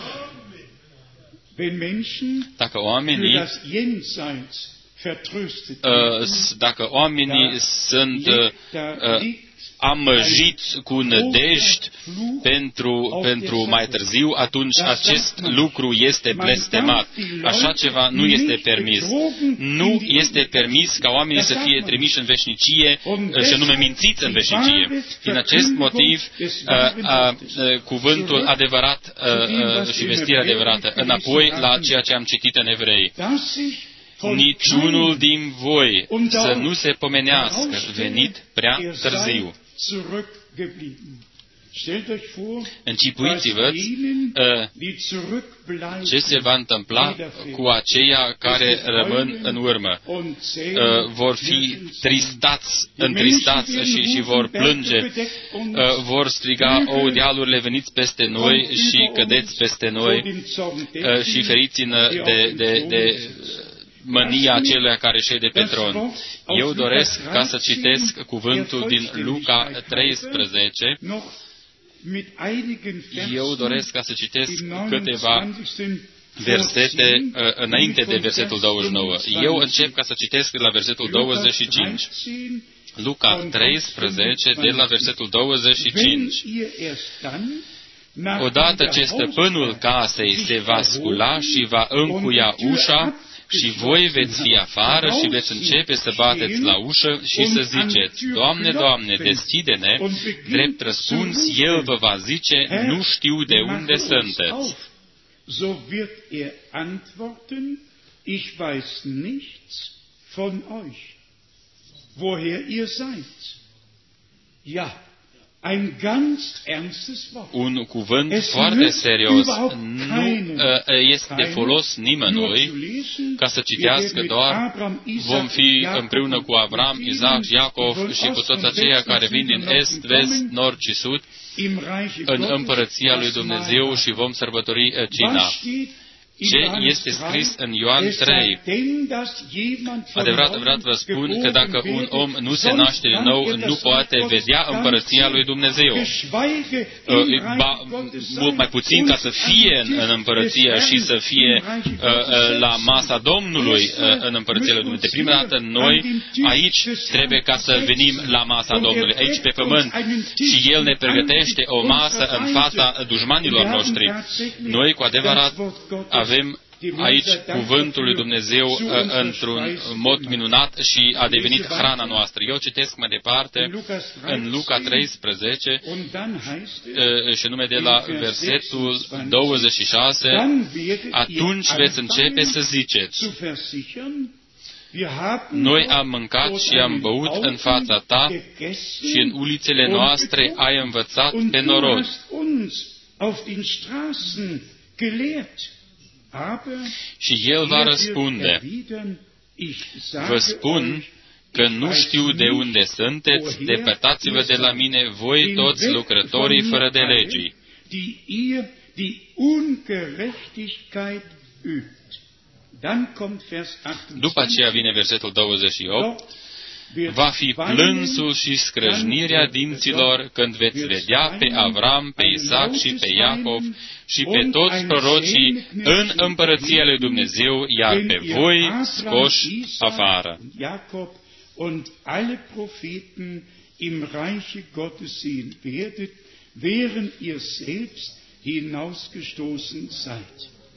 Speaker 1: Dacă oamenii sunt amăjiți cu nădejdi pentru mai târziu, atunci acest lucru este blestemat. Așa ceva nu este permis. Nu este permis ca oamenii să fie trimiși în veșnicie și anume mințiți în veșnicie. Din acest motiv, cuvântul adevărat și vestirea adevărată. Înapoi la ceea ce am citit în Evrei. Niciunul din voi să nu se pomenească venit prea târziu. Închipuiți-vă ce se va întâmpla cu aceia care rămân în urmă. Vor fi întristați și vor plânge, vor striga, o, dealurile, veniți peste noi și cădeți peste noi și feriți-ne de mânia acelea care șede pe tron. Eu doresc ca să citesc cuvântul din Luca 13. Eu doresc ca să citesc câteva versete înainte de versetul 29. Eu încep ca să citesc de la versetul 25. Luca 13, de la versetul 25. Odată ce stăpânul casei se va scula și va încuia ușa, și voi veți fi afară și veți începe să bateți la ușă și să ziceți, Doamne, Doamne, deschide-ne, drept răspuns, El vă va zice, nu știu de unde sunteți.
Speaker 2: So wird antworten, ich weiß nichts von euch, woher ihr seid. Ja, ein ganz ernstes Wort.
Speaker 1: Un cuvânt foarte serios. Nu este de folos nimănui ca să citească doar vom fi împreună cu Avram, Isaac, Iacov și cu toți aceia care vin din est, vest, nord și sud în împărăția lui Dumnezeu și vom sărbători cina. Ce este scris în Ioan 3? Adevărat vă spun că dacă un om nu se naște din nou, nu poate vedea împărăția lui Dumnezeu. Mult mai puțin ca să fie în împărăție și să fie la masa Domnului în împărăția lui Dumnezeu. De prima dată, noi aici trebuie ca să venim la masa Domnului, aici pe pământ. Și El ne pregătește o masă în fața dușmanilor noștri. Noi, cu adevărat, avem aici cuvântul lui Dumnezeu într-un mod minunat și a devenit hrana noastră. Eu citesc mai departe în Luca 13 și nume de la versetul 26, atunci veți începe să ziceți, noi am mâncat și am băut în fața ta și în ulițele noastre ai învățat pe norod. Și el va răspunde, vă spun că nu știu de unde sunteți, depărtați-vă de la mine, voi toți lucrătorii fără de legii.
Speaker 2: die ihr die Ungerechtigkeit übt. Dann kommt Vers 28.
Speaker 1: După aceea vine versetul 28. Va fi plânsul și scrâșnirea dinților când veți vedea pe Avram, pe Isaac și pe Iacov și pe toți prorocii în împărăția lui Dumnezeu, iar pe voi scoși afară.
Speaker 2: Und alle Propheten im Reiche Gottes sehen werdet, während ihr selbst hinausgestoßen seid.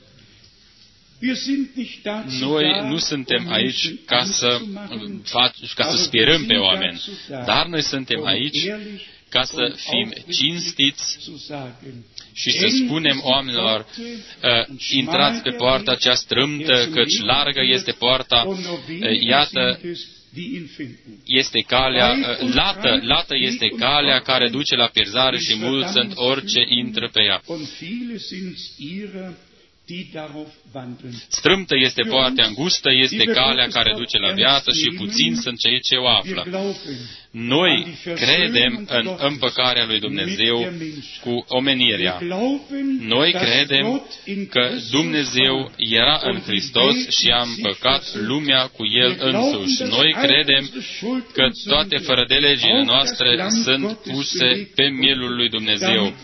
Speaker 1: Noi nu suntem aici ca să spierăm pe oameni, dar noi suntem aici ca să fim cinstiți și să spunem oamenilor, intrați pe poarta cea strâmtă, căci largă este poarta, iată, este calea, lată este calea care duce la pierzare și mulți sunt orice intră pe ea. Strâmtă este poarta, îngustă este calea care duce la viață și puțini sunt cei ce o află. Noi credem în împăcarea lui Dumnezeu cu omenirea. Noi credem că Dumnezeu era în Hristos și a împăcat lumea cu El însuși. Noi credem că toate fără de legile noastre sunt puse pe mielul lui Dumnezeu,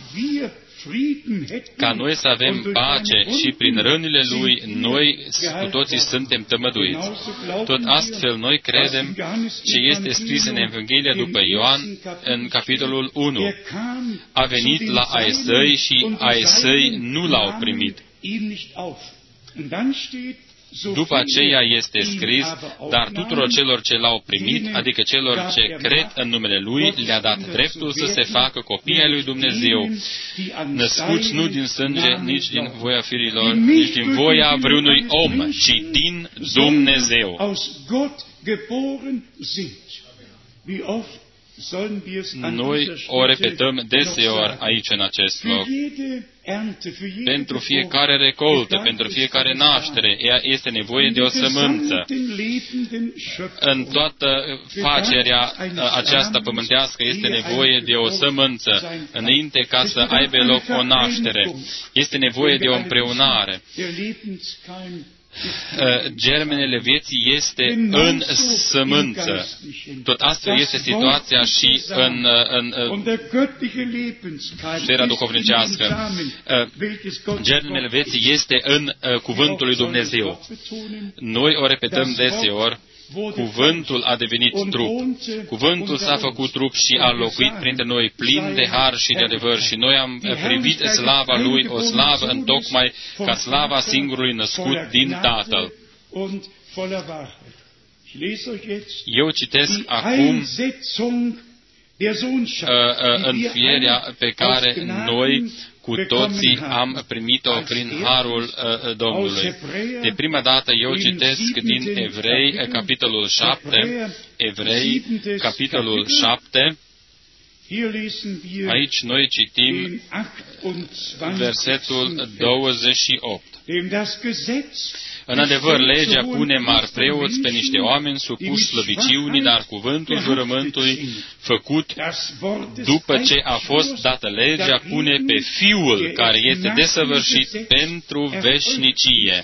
Speaker 1: ca noi să avem pace și prin rănile Lui noi cu toții suntem tămăduiți. Tot astfel noi credem ce este scris în Evanghelia după Ioan, în capitolul 1. A venit la ai săi și ai săi nu l-au primit. După aceea este scris, dar tuturor celor ce l-au primit, adică celor ce cred în numele Lui, le-a dat dreptul să se facă copii ai lui Dumnezeu, născuți nu din sânge, nici din voia firilor, nici din voia vreunui om, ci din Dumnezeu. Noi o repetăm deseori aici în acest loc. Pentru fiecare recoltă, pentru fiecare naștere, este nevoie de o sămânță. În toată facerea aceasta pământească este nevoie de o sămânță, înainte ca să aibă loc o naștere. Este nevoie de o împreunare. Germenele vieții este în sămânță. Tot astfel este situația și în sfera duhovnicească. Germenele vieții este în cuvântul lui Dumnezeu. Noi o repetăm deseori. Cuvântul a devenit trup. Cuvântul s-a făcut trup și a locuit printre noi plin de har și de adevăr și noi am privit slava Lui, o slavă întocmai ca slava singurului născut din Tatăl. Eu citesc acum înfierea pe care noi cu toții am primit-o prin harul Domnului. De prima dată eu citesc din Evrei, capitolul 7, Evrei, capitolul 7, aici noi citim versetul 28. În adevăr, legea pune mari preoți pe niște oameni supuși slăbiciunii, dar cuvântul jurământului făcut după ce a fost dată legea pune pe Fiul care este desăvârșit pentru veșnicie.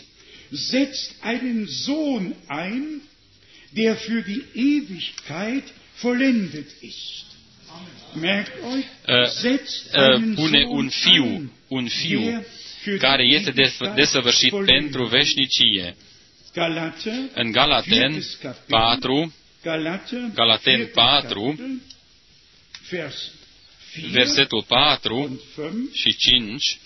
Speaker 1: Pune un fiu care este desăvârșit pentru veșnicie. În Galaten 4, versetul 4 și 5,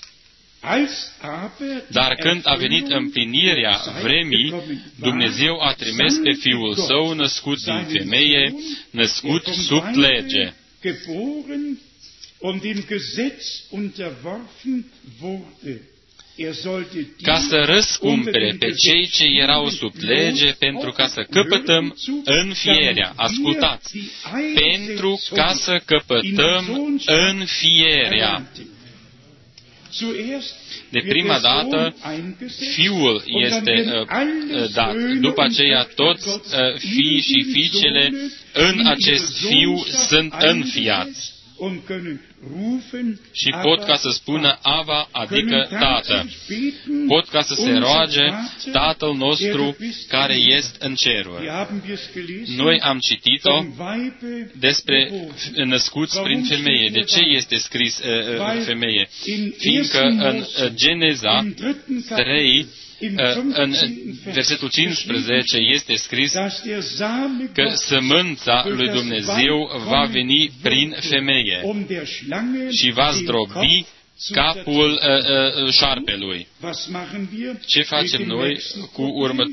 Speaker 1: dar când a venit împlinirea vremii, Dumnezeu a trimis pe Fiul Său născut din femeie, născut sub lege. Ca să răscumpere pe cei ce erau sub lege, pentru ca să căpătăm înfierea. Ascultați! Pentru ca să căpătăm înfierea. De prima dată, Fiul este dat. După aceea, toți fiii și fiicele în acest Fiu sunt înfiați. și pot ca să spună Ava, adică Tată. Pot ca să se roage Tatăl nostru care este în ceruri. Noi am citit-o despre născuți prin femeie. De ce este scris femeie? Fiindcă în Geneza 3, în versetul 15 este scris că sămânța lui Dumnezeu va veni prin femeie și va zdrobi capul șarpelui. Ce facem noi cu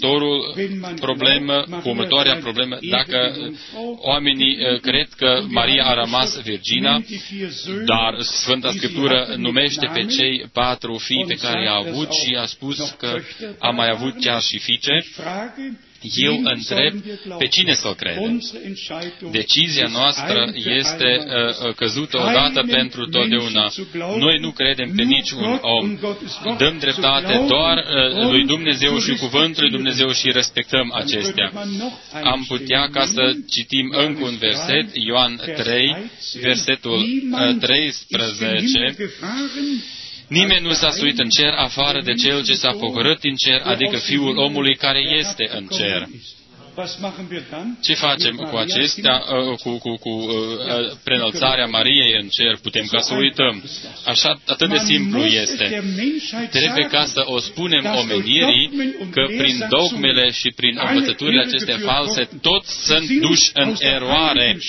Speaker 1: următoarea problemă, dacă oamenii cred că Maria a rămas virgina, dar Sfânta Scriptură numește pe cei 4 fii pe care i-a avut și a spus că a mai avut chiar și fiice? Eu întreb pe cine să o credem. Decizia noastră este căzută odată pentru totdeauna. Noi nu credem pe niciun om. Dăm dreptate doar lui Dumnezeu și cuvântul lui Dumnezeu și respectăm acestea. Am putea ca să citim încă un verset, Ioan 3, versetul 13. Nimeni nu s-a suit în cer afară de Cel ce s-a pogorât din cer, adică Fiul omului care este în cer. Ce facem cu acestea, cu preînălțarea Mariei în cer? Putem ca să uităm. Așa, atât de simplu este. Trebuie ca să o spunem omenirii că prin dogmele și prin învățăturile acestea false, toți sunt duși în eroare.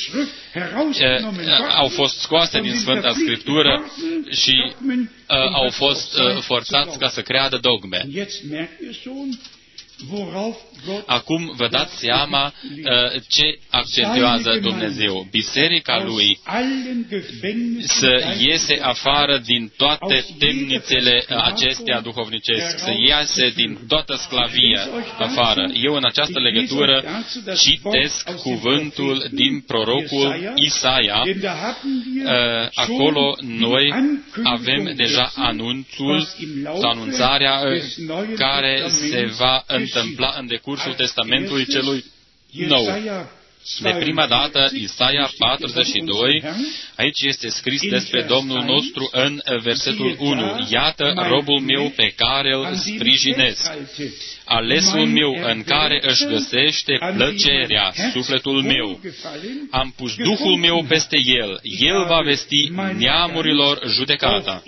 Speaker 1: Au fost scoase din Sfânta Scriptură și au fost forțați ca să creadă dogme. Acum vă dați seama ce accentuează Dumnezeu. Biserica Lui să iese afară din toate temnițele acestea duhovnicesc, să iese din toată sclavia afară. Eu în această legătură citesc cuvântul din prorocul Isaia. Acolo noi avem deja anunțul sau anunțarea care se va întâmpla în decursul Testamentului celui nou. De prima dată, Isaia 42, aici este scris despre Domnul nostru în versetul 1. Iată robul meu pe care îl sprijinesc, alesul meu în care își găsește plăcerea, sufletul meu. Am pus Duhul meu peste el, el va vesti neamurilor judecata.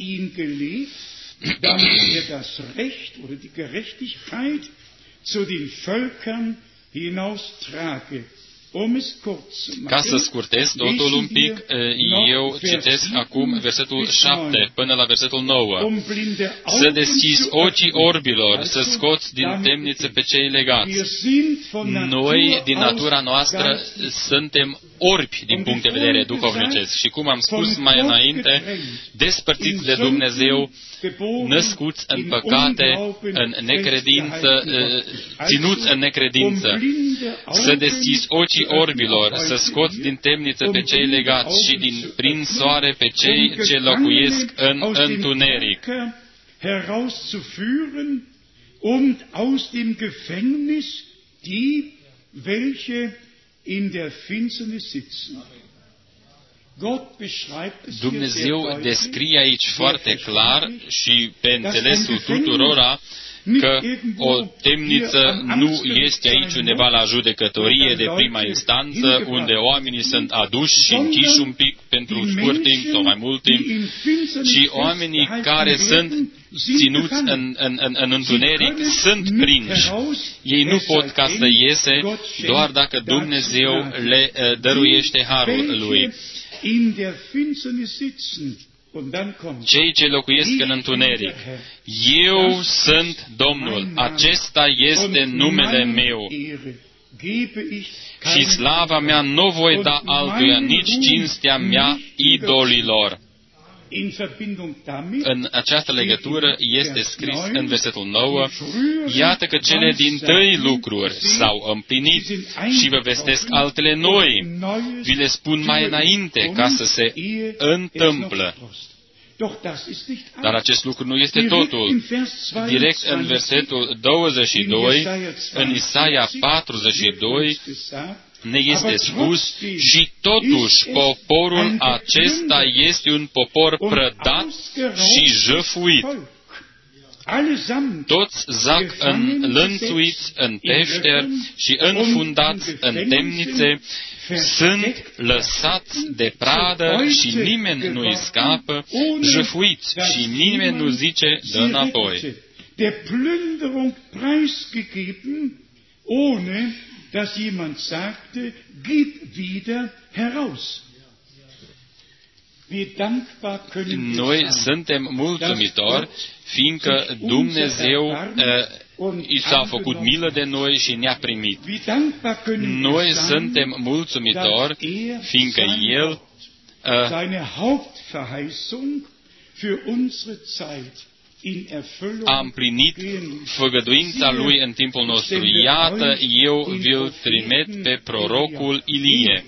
Speaker 1: Ca să scurtez totul un pic, eu citesc acum versetul 7 până la versetul 9. Să deschizi ochii orbilor, să scoți din temniță pe cei legați. Noi, din natura noastră, suntem orbi din punct de vedere duhovnicesc. Și cum am spus mai înainte, despărțiți de Dumnezeu, născuți în păcate, în necredință, ținuți în necredință, să deschizi ochii orbilor, să scoți din temniță pe cei legați și prin soare pe cei ce locuiesc în întuneric. Und aus dem Gefängnis die, welche in der Finsternis sitzen. Dumnezeu descrie aici foarte clar și pe înțelesul tuturora că o temniță nu este aici undeva la judecătorie de prima instanță, unde oamenii sunt aduși și închiși un pic pentru scurt timp sau mai mult timp, ci oamenii care sunt ținuți în întuneric sunt prinși. Ei nu pot ca să iese doar dacă Dumnezeu le dăruiește harul Lui. Cei ce locuiesc în întuneric. Eu sunt Domnul, acesta este numele meu. Și slava mea nu voi da altuia, nici cinstea mea idolilor. În această legătură este scris în versetul 9, iată că cele dintâi lucruri s-au împlinit și vă vestesc altele noi. Vi le spun mai înainte ca să se întâmplă. Dar acest lucru nu este totul. Direct în versetul 22, în Isaia 42, ne este spus, și totuși poporul acesta este un popor prădat și jăfuit. Toți zac înlănțuiți în peșteri și înfundați în temnițe, sunt lăsați de pradă și nimeni nu îi scapă, jăfuiți și nimeni nu zice dă înapoi.
Speaker 2: Der Plünderung preisgegeben, ohne dass jemand sagte, gib wieder heraus.
Speaker 1: Noi suntem mulțumitori, fiindcă Dumnezeu i s-a făcut milă de noi și ne-a primit. Noi suntem mulțumitori, fiindcă El a împlinit făgăduința Lui în timpul nostru. Iată, eu vi-l trimit pe prorocul Ilie.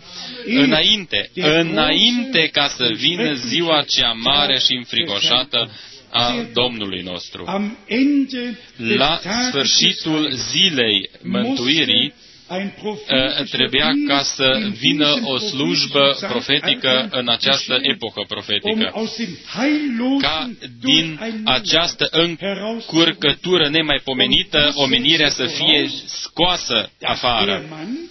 Speaker 1: Înainte ca să vină ziua cea mare și înfricoșată a Domnului nostru. La sfârșitul zilei mântuirii, trebuia ca să vină o slujbă profetică în această epocă profetică, ca din această încurcătură nemaipomenită omenirea să fie scoasă afară.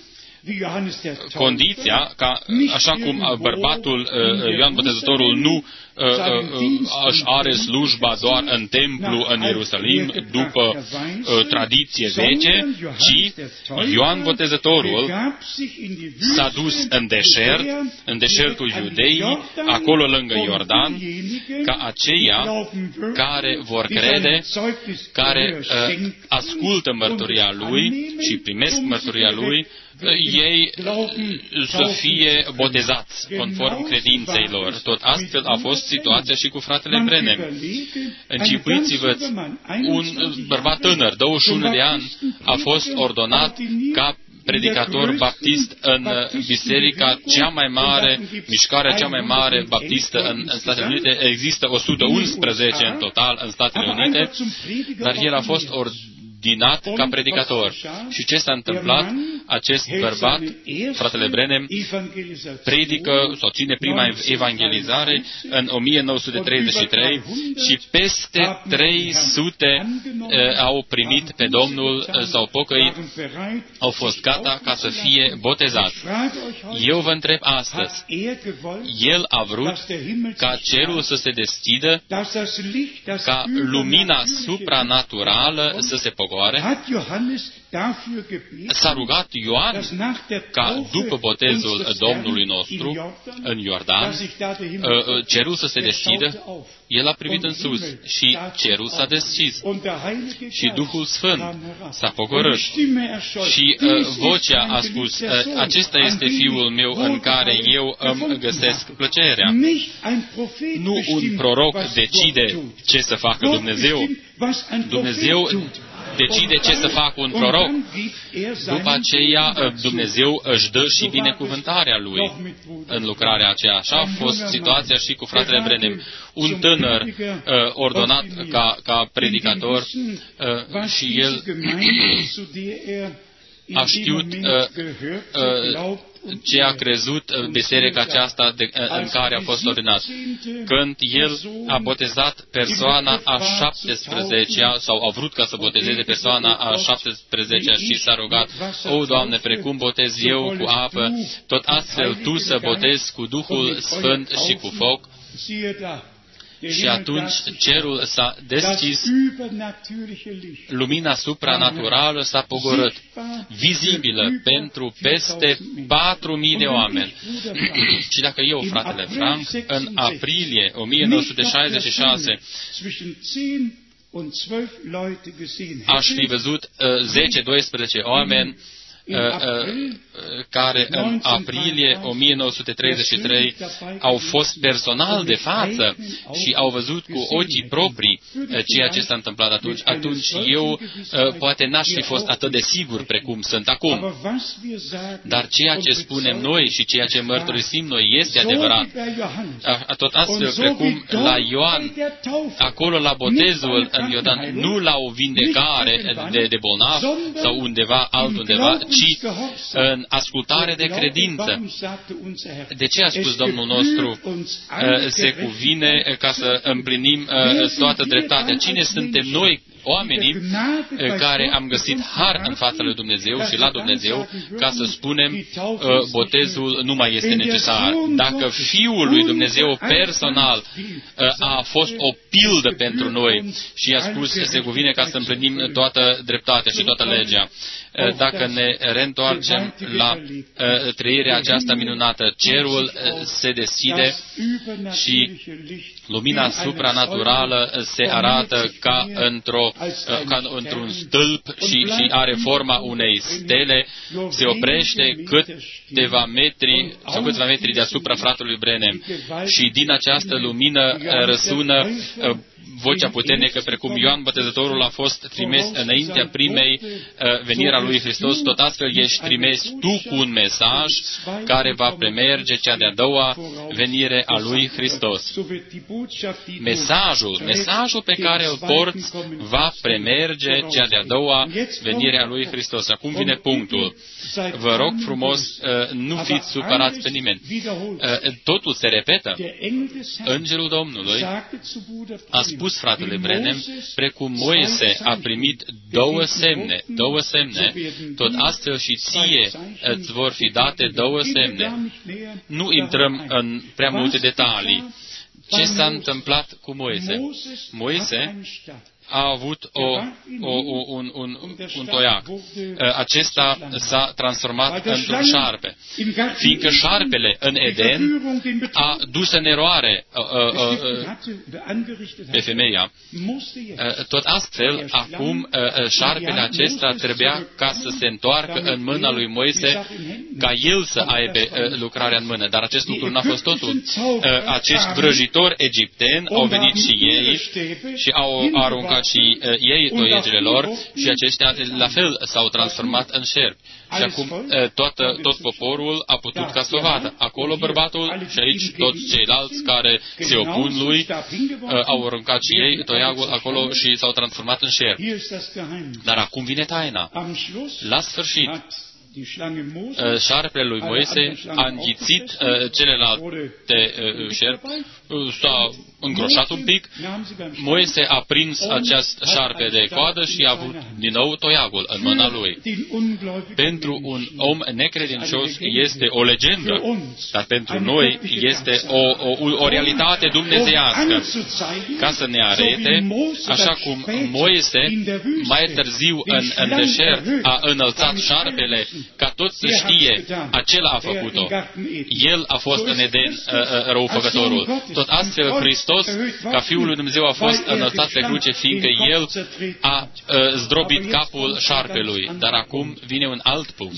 Speaker 1: Condiția, ca, așa cum bărbatul Ioan Botezătorul nu își are slujba doar în templu în Ierusalim, după tradiție veche, ci Ioan Botezătorul s-a dus în deșertul Iudeii, acolo lângă Iordan, ca aceia care vor crede, care ascultă mărturia Lui și primesc mărturia Lui, ei să fie botezați conform credinței lor. Tot astfel a fost situația și cu fratele Branham. Închipuiți-vă, un bărbat tânăr, 21 de ani, a fost ordonat ca predicator baptist în biserica cea mai mare, mișcarea cea mai mare baptistă în Statele Unite. Există 111 în total în Statele Unite, dar el a fost ordinat ca predicator. Și ce s-a întâmplat? Acest bărbat, fratele Branham, predică sau ține prima evangelizare în 1933 și peste 300 au primit pe Domnul, s-au pocăit, au fost gata ca să fie botezați. Eu vă întreb astăzi, El a vrut ca cerul să se deschidă, ca lumina supranaturală să se pogoare? S-a rugat Ioan ca după botezul Domnului nostru în Iordan, cerul să se deschidă. El a privit în sus și cerul s-a deschis și Duhul Sfânt s-a pogorât și vocea a spus, acesta este Fiul meu în care eu îmi găsesc plăcerea. Nu un proroc decide ce să facă Dumnezeu. Dumnezeu decide ce să facă un proroc. După aceea, Dumnezeu își dă și binecuvântarea Lui în lucrarea aceea. Așa a fost situația și cu fratele Branham. Un tânăr ordonat ca predicator și el a știut ce a crezut biserica aceasta în care a fost ordinat. Când el a botezat persoana a 17-a, sau a vrut ca să botezeze persoana a 17-a și s-a rugat, o, Doamne, precum botez eu cu apă, tot astfel Tu să botezi cu Duhul Sfânt și cu foc. Și atunci cerul s-a deschis, lumina supranaturală s-a pogorât, vizibilă pentru peste 4.000 de oameni. Și dacă eu, fratele Frank, în aprilie 1966, aș fi văzut 10-12 oameni care în aprilie 1933 au fost personal de față și au văzut cu ochii proprii ceea ce s-a întâmplat atunci eu poate n-aș fi fost atât de sigur precum sunt acum. Dar ceea ce spunem noi și ceea ce mărturisim noi este adevărat. Tot astfel precum la Ioan, acolo la botezul în Iordan, nu la o vindecare de bolnav sau undeva altundeva, ci în ascultare de credință. De ce a spus Domnul nostru se cuvine ca să împlinim toată dreptatea? Cine suntem noi, oamenii care am găsit har în fața lui Dumnezeu și la Dumnezeu, ca să spunem botezul nu mai este necesar. Dacă Fiul lui Dumnezeu personal a fost o pildă pentru noi și a spus se cuvine ca să împlinim toată dreptatea și toată legea, dacă ne reîntoarcem la trăirea aceasta minunată, cerul se deschide și lumina supranaturală se arată ca într-un stâlp și are forma unei stele, se oprește câteva metri deasupra fratelui Branham și din această lumină răsună vocea puternică, precum Ioan Botezătorul a fost trimis înaintea primei veniri a lui Hristos, tot astfel ești trimis tu cu un mesaj care va premerge cea de-a doua venire a lui Hristos. Mesajul pe care îl porți va premerge cea de-a doua venire a lui Hristos. Acum vine punctul. Vă rog frumos, nu fiți supărați pe nimeni. Totul se repetă. Îngerul Domnului a spus fratele Branham, precum Moise a primit două semne, tot astfel și ție îți vor fi date două semne. Nu intrăm în prea multe detalii. Ce s-a întâmplat cu Moise? Moise a avut un toiac. Acesta s-a transformat într-un șarpe. Fiindcă șarpele în Eden a dus în eroare pe femeia, tot astfel, acum șarpele acesta trebuia ca să se întoarcă în mâna lui Moise, ca el să aibă lucrarea în mână. Dar acest lucru n-a fost totul. Acești vrăjitori egipteni au venit și ei și au aruncat și ei toiegele lor și aceștia la fel s-au transformat în șerpi. Și acum tot poporul a putut ca să o vadă. Acolo bărbatul și aici toți ceilalți care se opun lui au aruncat și ei toiagul acolo și s-au transformat în șerpi. Dar acum vine taina. La sfârșit, șarpele lui Moise a înghițit celelalte șerpi, s-a îngroșat un pic, Moise a prins acest șarpe de coadă și a avut din nou toiagul în mâna lui. Pentru un om necredincios este o legendă, dar pentru noi este o realitate dumnezeiască, ca să ne arete, așa cum Moise mai târziu în deșert a înălțat șarpele, ca tot să știe, acela a făcut-o. El a fost în Eden răufăcătorul. Tot astfel, Hristos, ca Fiul lui Dumnezeu, a fost înălțat pe cruce, fiindcă El a zdrobit capul șarpelui. Dar acum vine un alt punct.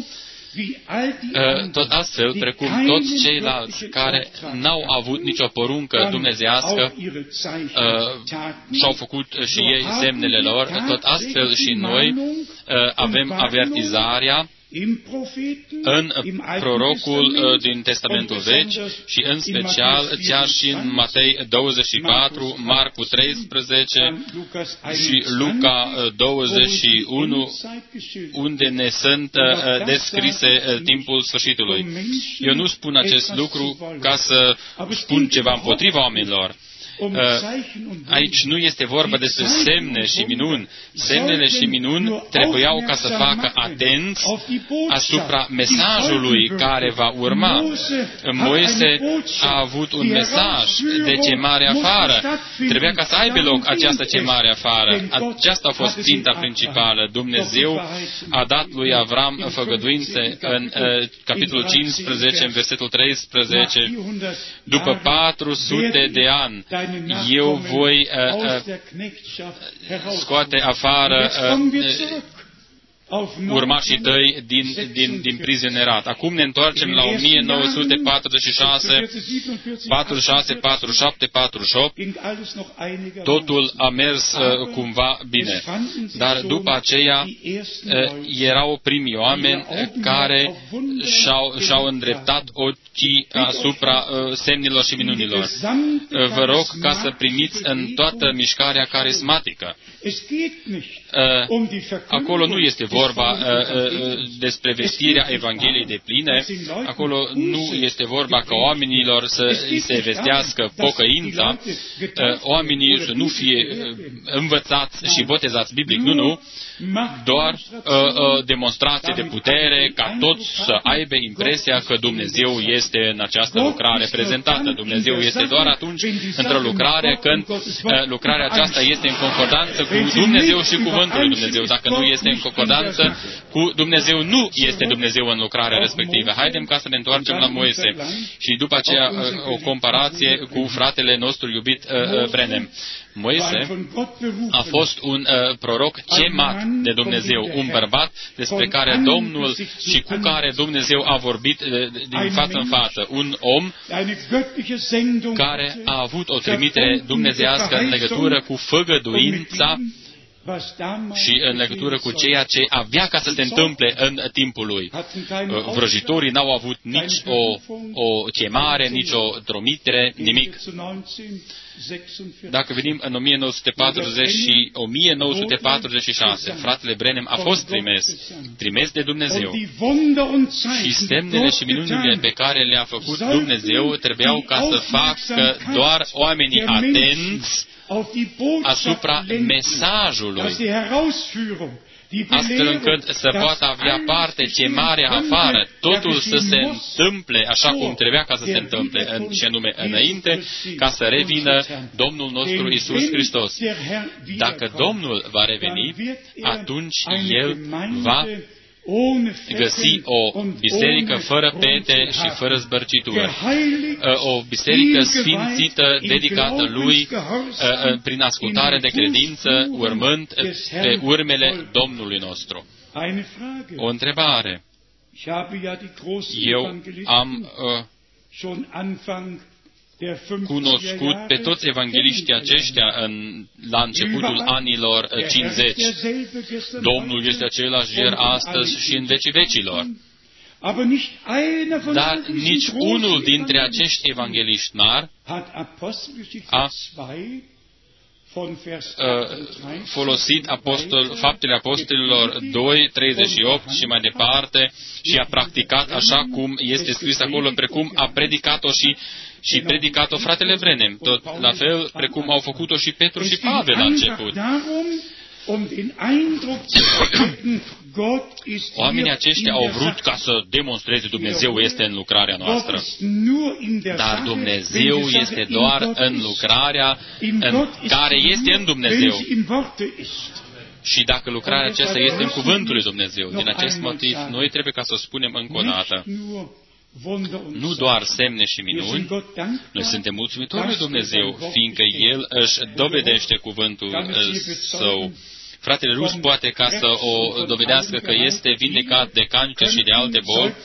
Speaker 1: Tot astfel, precum toți ceilalți care n-au avut nicio poruncă dumnezeiască și-au făcut și ei semnele lor, tot astfel și noi avem avertizarea în prorocul din Testamentul Vechi și în special chiar și în Matei 24, Marcu 13 și Luca 21, unde ne sunt descrise timpul sfârșitului. Eu nu spun acest lucru ca să spun ceva împotriva oamenilor. Aici nu este vorba despre semne și minuni. Semnele și minuni trebuiau ca să facă atenți asupra mesajului care va urma. Moise a avut un mesaj de chemare afară. Trebuia ca să aibă loc această chemare afară. Aceasta a fost ținta principală. Dumnezeu a dat lui Avram făgăduințe în capitolul 15, în versetul 13. După 400 de ani, eu voi scoate afară urmașii tăi din prizionerat. Acum ne întoarcem la 1946, 46, 47, 48. Totul a mers cumva bine. Dar după aceea erau primii oameni care și-au îndreptat ochii asupra semnilor și minunilor. Vă rog ca să primiți în toată mișcarea carismatică. Acolo nu este vorba despre vestirea Evangheliei de pline, acolo nu este vorba ca oamenilor să îi se vestească pocăința, oamenii să nu fie învățați și botezați biblic, nu, doar demonstrație de putere, ca toți să aibă impresia că Dumnezeu este în această lucrare prezentată. Dumnezeu este doar atunci într-o lucrare când lucrarea aceasta este în concordanță cu Dumnezeu și Cuvântul lui Dumnezeu. Dacă nu este în concordanță cu Dumnezeu, nu este Dumnezeu în lucrarea respectivă. Haidem ca să ne întoarcem la Moise și după aceea o comparație cu fratele nostru iubit Branham. Moise a fost un proroc chemat de Dumnezeu, un bărbat despre care Domnul și cu care Dumnezeu a vorbit din față în față, un om care a avut o trimitere dumnezeiască în legătură cu făgăduința și în legătură cu ceea ce avea ca să se întâmple în timpul lui. Vrăjitorii n-au avut nici o chemare, nici o dromitere, nimic. Dacă venim în 1940 și 1946, fratele Branham a fost trimis de Dumnezeu. Și semnele și minunile pe care le-a făcut Dumnezeu trebuiau ca să facă doar oamenii atenți asupra mesajului, astfel încât să poată avea parte chemarea afară, totul să se întâmple așa cum trebuia ca să se întâmple, și anume înainte ca să revină Domnul nostru Iisus Hristos. Dacă Domnul va reveni, atunci El va găsi o biserică fără pete și fără zbărcitură, o biserică sfințită, dedicată Lui, prin ascultare de credință, urmând pe urmele Domnului nostru. O întrebare. Eu am cunoscut pe toți evangeliștii aceștia la începutul anilor 50. Domnul este același ieri, astăzi și în vecii vecilor. Dar nici unul dintre acești evangeliști mari a folosit Faptele Apostolilor 2, 38 și mai departe și a practicat așa cum este scris acolo, precum a predicat-o și predicat-o fratele Branham, tot la fel precum au făcut-o și Petru și Pavel la început. Oamenii aceștia au vrut ca să demonstreze Dumnezeu este în lucrarea noastră. Dar Dumnezeu este doar în lucrarea în care este în Dumnezeu. Și dacă lucrarea aceasta este în Cuvântul lui Dumnezeu, din acest motiv, noi trebuie ca să o spunem încă o dată. Nu doar semne și minuni, noi suntem mulțumitori lui Dumnezeu, fiindcă El își dovedește cuvântul Său. Fratele Rus poate ca să o dovedească că este vindecat de cancer și de alte boli.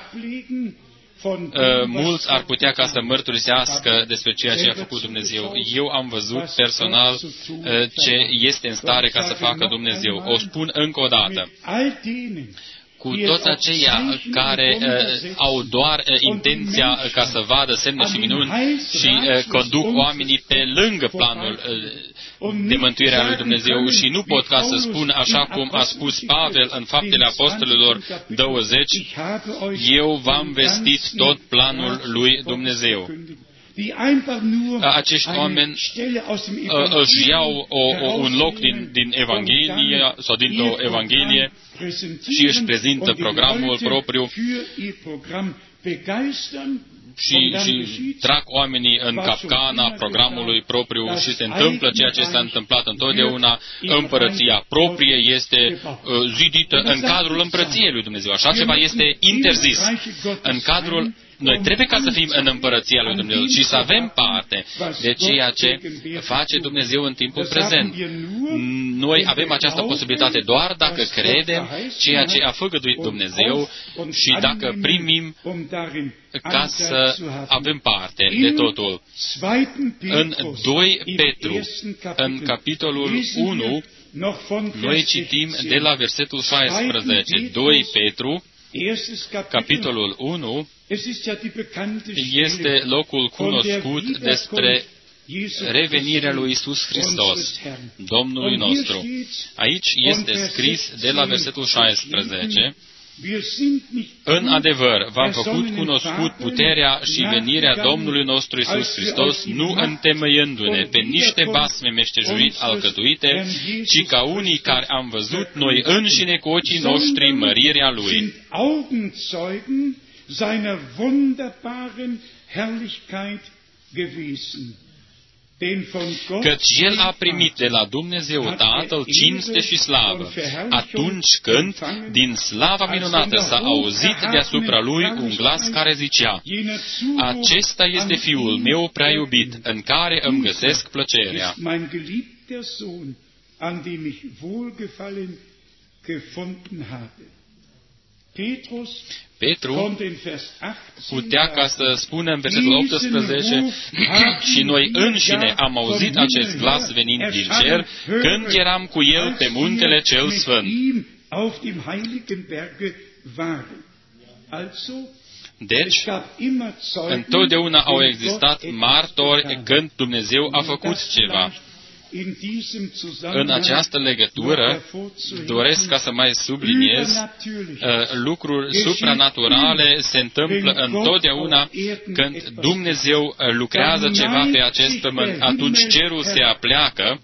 Speaker 1: Mulți ar putea ca să mărturisească despre ceea ce a făcut Dumnezeu. Eu am văzut personal ce este în stare ca să facă Dumnezeu. O spun încă o dată. Cu toți aceia care au doar intenția ca să vadă semne și minuni și conduc oamenii pe lângă planul de mântuire a lui Dumnezeu și nu pot ca să spun așa cum a spus Pavel în Faptele Apostolilor 20, eu v-am vestit tot planul lui Dumnezeu. Acești oameni își iau un loc din Evanghelie sau dintr-o Evanghelie și își prezintă programul propriu și trag oamenii în capcana programului propriu și se întâmplă ceea ce s-a întâmplat întotdeauna. Împărăția proprie este zidită în cadrul împărăției lui Dumnezeu. Așa ceva este interzis. În cadrul Noi trebuie ca să fim în împărăția lui Dumnezeu și să avem parte de ceea ce face Dumnezeu în timpul prezent. Noi avem această posibilitate doar dacă credem ceea ce a făgăduit Dumnezeu și dacă primim ca să avem parte de totul. În 2 Petru, în capitolul 1, noi citim de la versetul 16. 2 Petru, capitolul 1, este locul cunoscut despre revenirea lui Iisus Hristos, Domnului nostru. Aici este scris de la versetul 16, în adevăr, v-am făcut cunoscut puterea și venirea Domnului nostru Iisus Hristos, nu întemeiându-ne pe niște basme meștejuit alcătuite, ci ca unii care am văzut noi înșine cu ochii noștri mărirea Lui. Căci El a primit de la Dumnezeu Tatăl cinste și slavă, atunci când, din slava minunată, s-a auzit deasupra Lui un glas care zicea: Acesta este Fiul meu prea iubit, în care îmi găsesc plăcerea. Petru putea ca să spună în versetul 18: și noi înșine am auzit acest glas venind din cer când eram cu El pe muntele cel sfânt. Deci, întotdeauna au existat martori când Dumnezeu a făcut ceva. În această legătură, doresc ca să mai subliniez, lucruri supranaturale se întâmplă întotdeauna când Dumnezeu lucrează ceva pe acest pământ. Atunci cerul se apleacă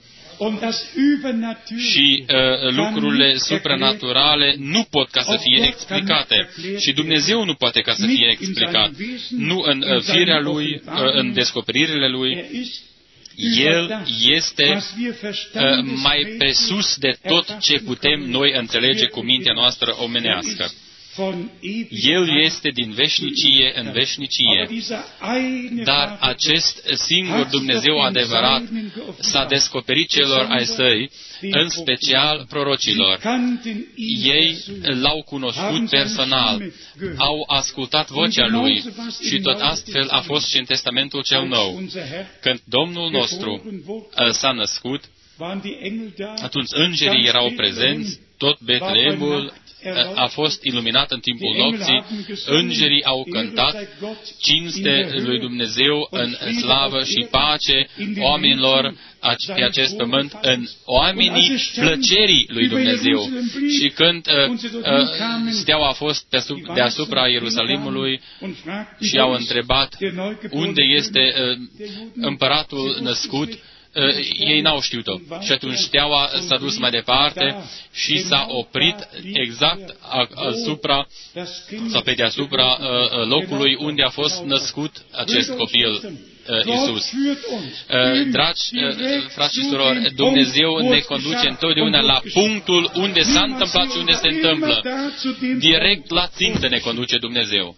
Speaker 1: și lucrurile supranaturale nu pot ca să fie explicate. Și Dumnezeu nu poate ca să fie explicat. Nu în firea Lui, în descoperirile Lui. El este mai presus de tot ce putem noi înțelege cu mintea noastră omenească. El este din veșnicie în veșnicie, dar acest singur Dumnezeu adevărat s-a descoperit celor ai Săi, în special prorocilor. Ei L-au cunoscut personal, au ascultat vocea Lui și tot astfel a fost și în Testamentul cel Nou. Când Domnul nostru s-a născut, atunci îngerii erau prezenți, tot Betleemul a fost iluminat în timpul nopții, îngerii au cântat cinste lui Dumnezeu în slavă și pace oamenilor pe acest pământ, în oamenii plăcerii lui Dumnezeu. Și când steaua a fost deasupra Ierusalimului și au întrebat unde este împăratul născut, ei n-au știut-o. Și atunci steaua s-a dus mai departe și s-a oprit exact asupra sau pe deasupra locului unde a fost născut acest copil Iisus. Dragi frați și surori, Dumnezeu ne conduce întotdeauna la punctul unde s-a întâmplat și unde se întâmplă. Direct la țintă ne conduce Dumnezeu.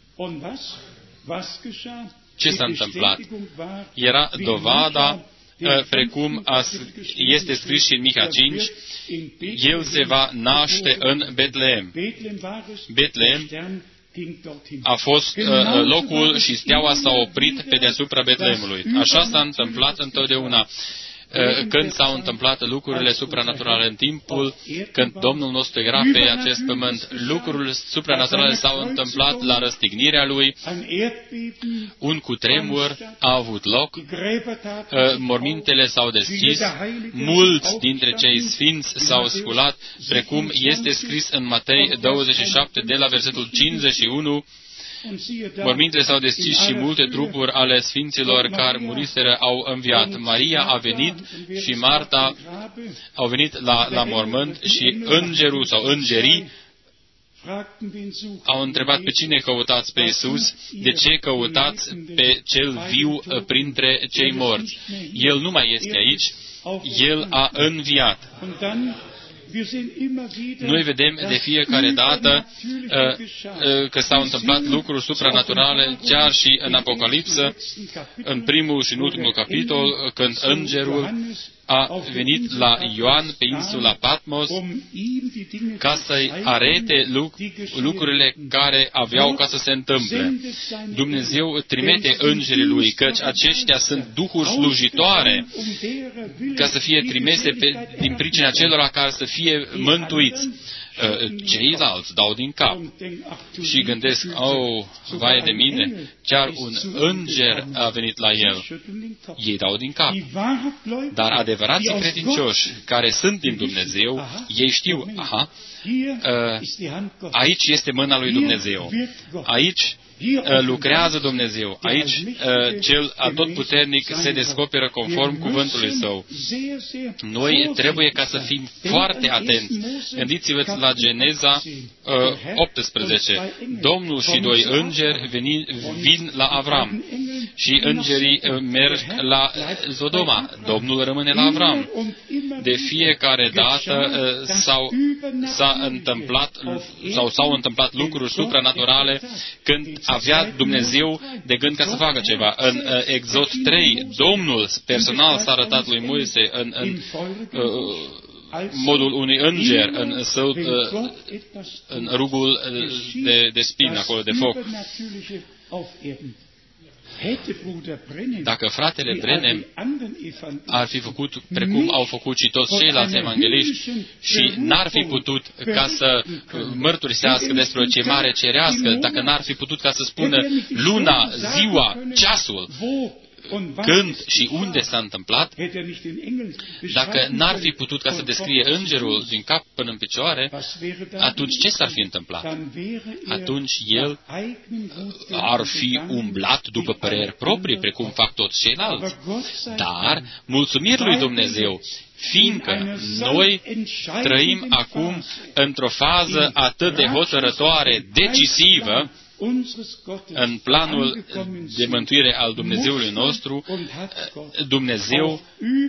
Speaker 1: Ce s-a întâmplat? Era dovada, precum este scris și în Miha 5, El se va naște în Betleem. Betleem a fost locul și steaua s-a oprit pe deasupra Betleemului. Așa s-a întâmplat întotdeauna. Când s-au întâmplat lucrurile supranaturale în timpul când Domnul nostru era pe acest pământ, lucrurile supranaturale s-au întâmplat la răstignirea Lui, un cutremur a avut loc, mormintele s-au deschis, mulți dintre cei sfinți s-au sculat, precum este scris în Matei 27 de la versetul 51, mormintele s-au deschis și multe trupuri ale sfinților care muriseră au înviat. Maria a venit și Marta au venit la mormânt și îngerul sau îngerii Au întrebat pe cine căutați pe Iisus, de ce căutați pe cel viu printre cei morți. El nu mai este aici, El a înviat. Noi vedem de fiecare dată că s-au întâmplat lucruri supranaturale, chiar și în Apocalipsă, în primul și în ultimul capitol, când îngerul a venit la Ioan pe insula Patmos ca să-i arete lucrurile care aveau ca să se întâmple. Dumnezeu trimite îngerii Lui, căci aceștia sunt duhuri slujitoare, ca să fie trimise din pricina celor care să fie mântuiți. Ceilalți dau din cap și gândesc, vai de mine, chiar un înger a venit la el. Ei dau din cap. Dar adevărații credincioși care sunt din Dumnezeu, ei știu, aici este mâna lui Dumnezeu. Aici lucrează Dumnezeu. Aici Cel Atotputernic se descoperă conform cuvântului Său. Noi trebuie ca să fim foarte atenți. Gândiți-vă la Geneza 18. Domnul și doi îngeri vin la Avram și îngerii merg la Sodoma. Domnul rămâne la Avram. De fiecare dată s-au întâmplat lucruri supranaturale când avea Dumnezeu de gând ca să facă ceva. În Exod 3, Domnul personal s-a arătat lui Moise în modul unui înger, în rugul de spin, acolo de foc. Dacă fratele Brenem ar fi făcut precum au făcut și toți ceilalți evangeliști și n-ar fi putut ca să mărturisească despre o chemare cerească, dacă n-ar fi putut ca să spună luna, ziua, ceasul, când și unde s-a întâmplat, dacă n-ar fi putut ca să descrie îngerul din cap până în picioare, atunci ce s-ar fi întâmplat? Atunci el ar fi umblat după păreri proprii, precum fac toți ceilalți. Dar, mulțumiri lui Dumnezeu, fiindcă noi trăim acum într-o fază atât de hotărătoare, decisivă, în planul de mântuire al Dumnezeului nostru, Dumnezeu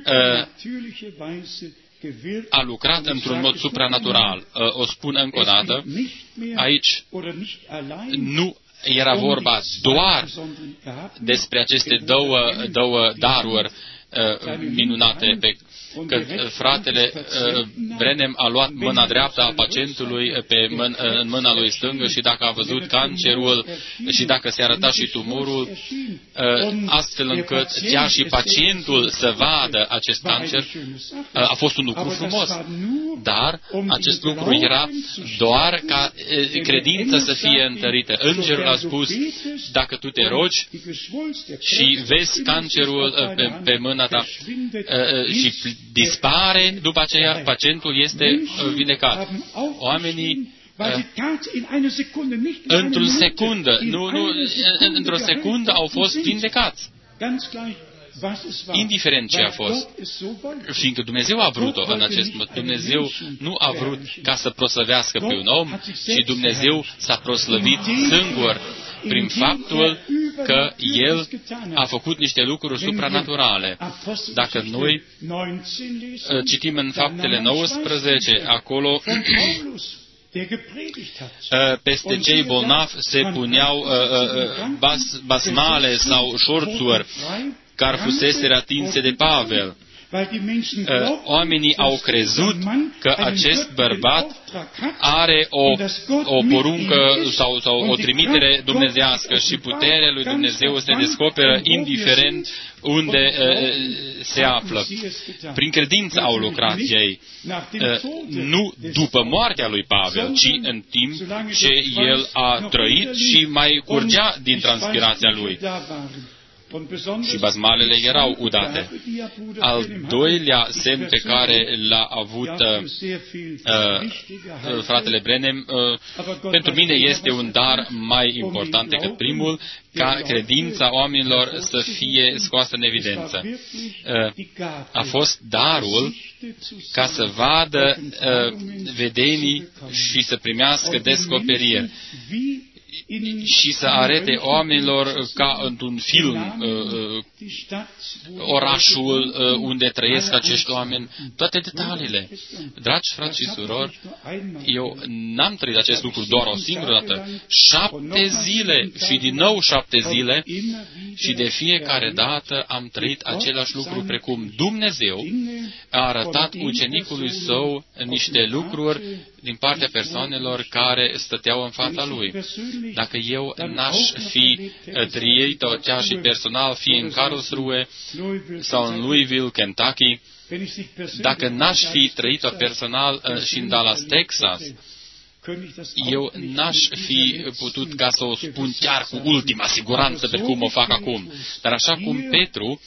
Speaker 1: a lucrat într-un mod supranatural. O spun încă o dată, aici nu era vorba doar despre aceste două daruri minunate că fratele Brenem a luat mâna dreaptă a pacientului în mâna lui stângă și dacă a văzut cancerul și dacă se arăta și tumorul, astfel încât chiar și pacientul să vadă acest cancer, a fost un lucru frumos. Dar acest lucru era doar ca credința să fie întărită. Îngerul a spus, dacă tu te rogi și vezi cancerul pe mâna ta și dispare, după aceea pacientul este vindecat. Oamenii într-o secundă au fost vindecați. Indiferent ce a fost. Fiindcă Dumnezeu a vrut-o în acest mod. Dumnezeu nu a vrut ca să proslăvească pe un om, ci Dumnezeu s-a proslăvit singur prin faptul că El a făcut niște lucruri supranaturale. Dacă noi citim în Faptele 19, acolo peste cei bolnavi se puneau basmale sau șorțuri care fuseseră atinse de Pavel. Oamenii au crezut că acest bărbat are o poruncă sau o trimitere dumnezească și puterea lui Dumnezeu se descoperă indiferent unde se află. Prin credință au lucrat ei, nu după moartea lui Pavel, ci în timp ce el a trăit și mai curgea din transpirația lui. și bazmalele erau udate. Al doilea semn pe care l-a avut fratele Branham, pentru mine este un dar mai important decât primul, ca credința oamenilor să fie scoasă în evidență. A fost darul ca să vadă vedenii și să primească descoperiri și să arete oamenilor ca într-un film orașul unde trăiesc acești oameni, toate detaliile. Dragi frați și surori, eu n-am trăit acest lucru doar o singură dată. 7 zile și din nou 7 zile și de fiecare dată am trăit același lucru, precum Dumnezeu a arătat ucenicului său niște lucruri din partea persoanelor care stăteau în fața lui. Dacă eu n-aș fi trăit-o chiar și personal, fie în Karlsruhe sau în Louisville, Kentucky, dacă n-aș fi trăit-o personal și în Dallas, Texas, eu n-aș fi putut ca să o spun chiar cu ultima siguranță pe cum o fac acum. Dar așa cum Petru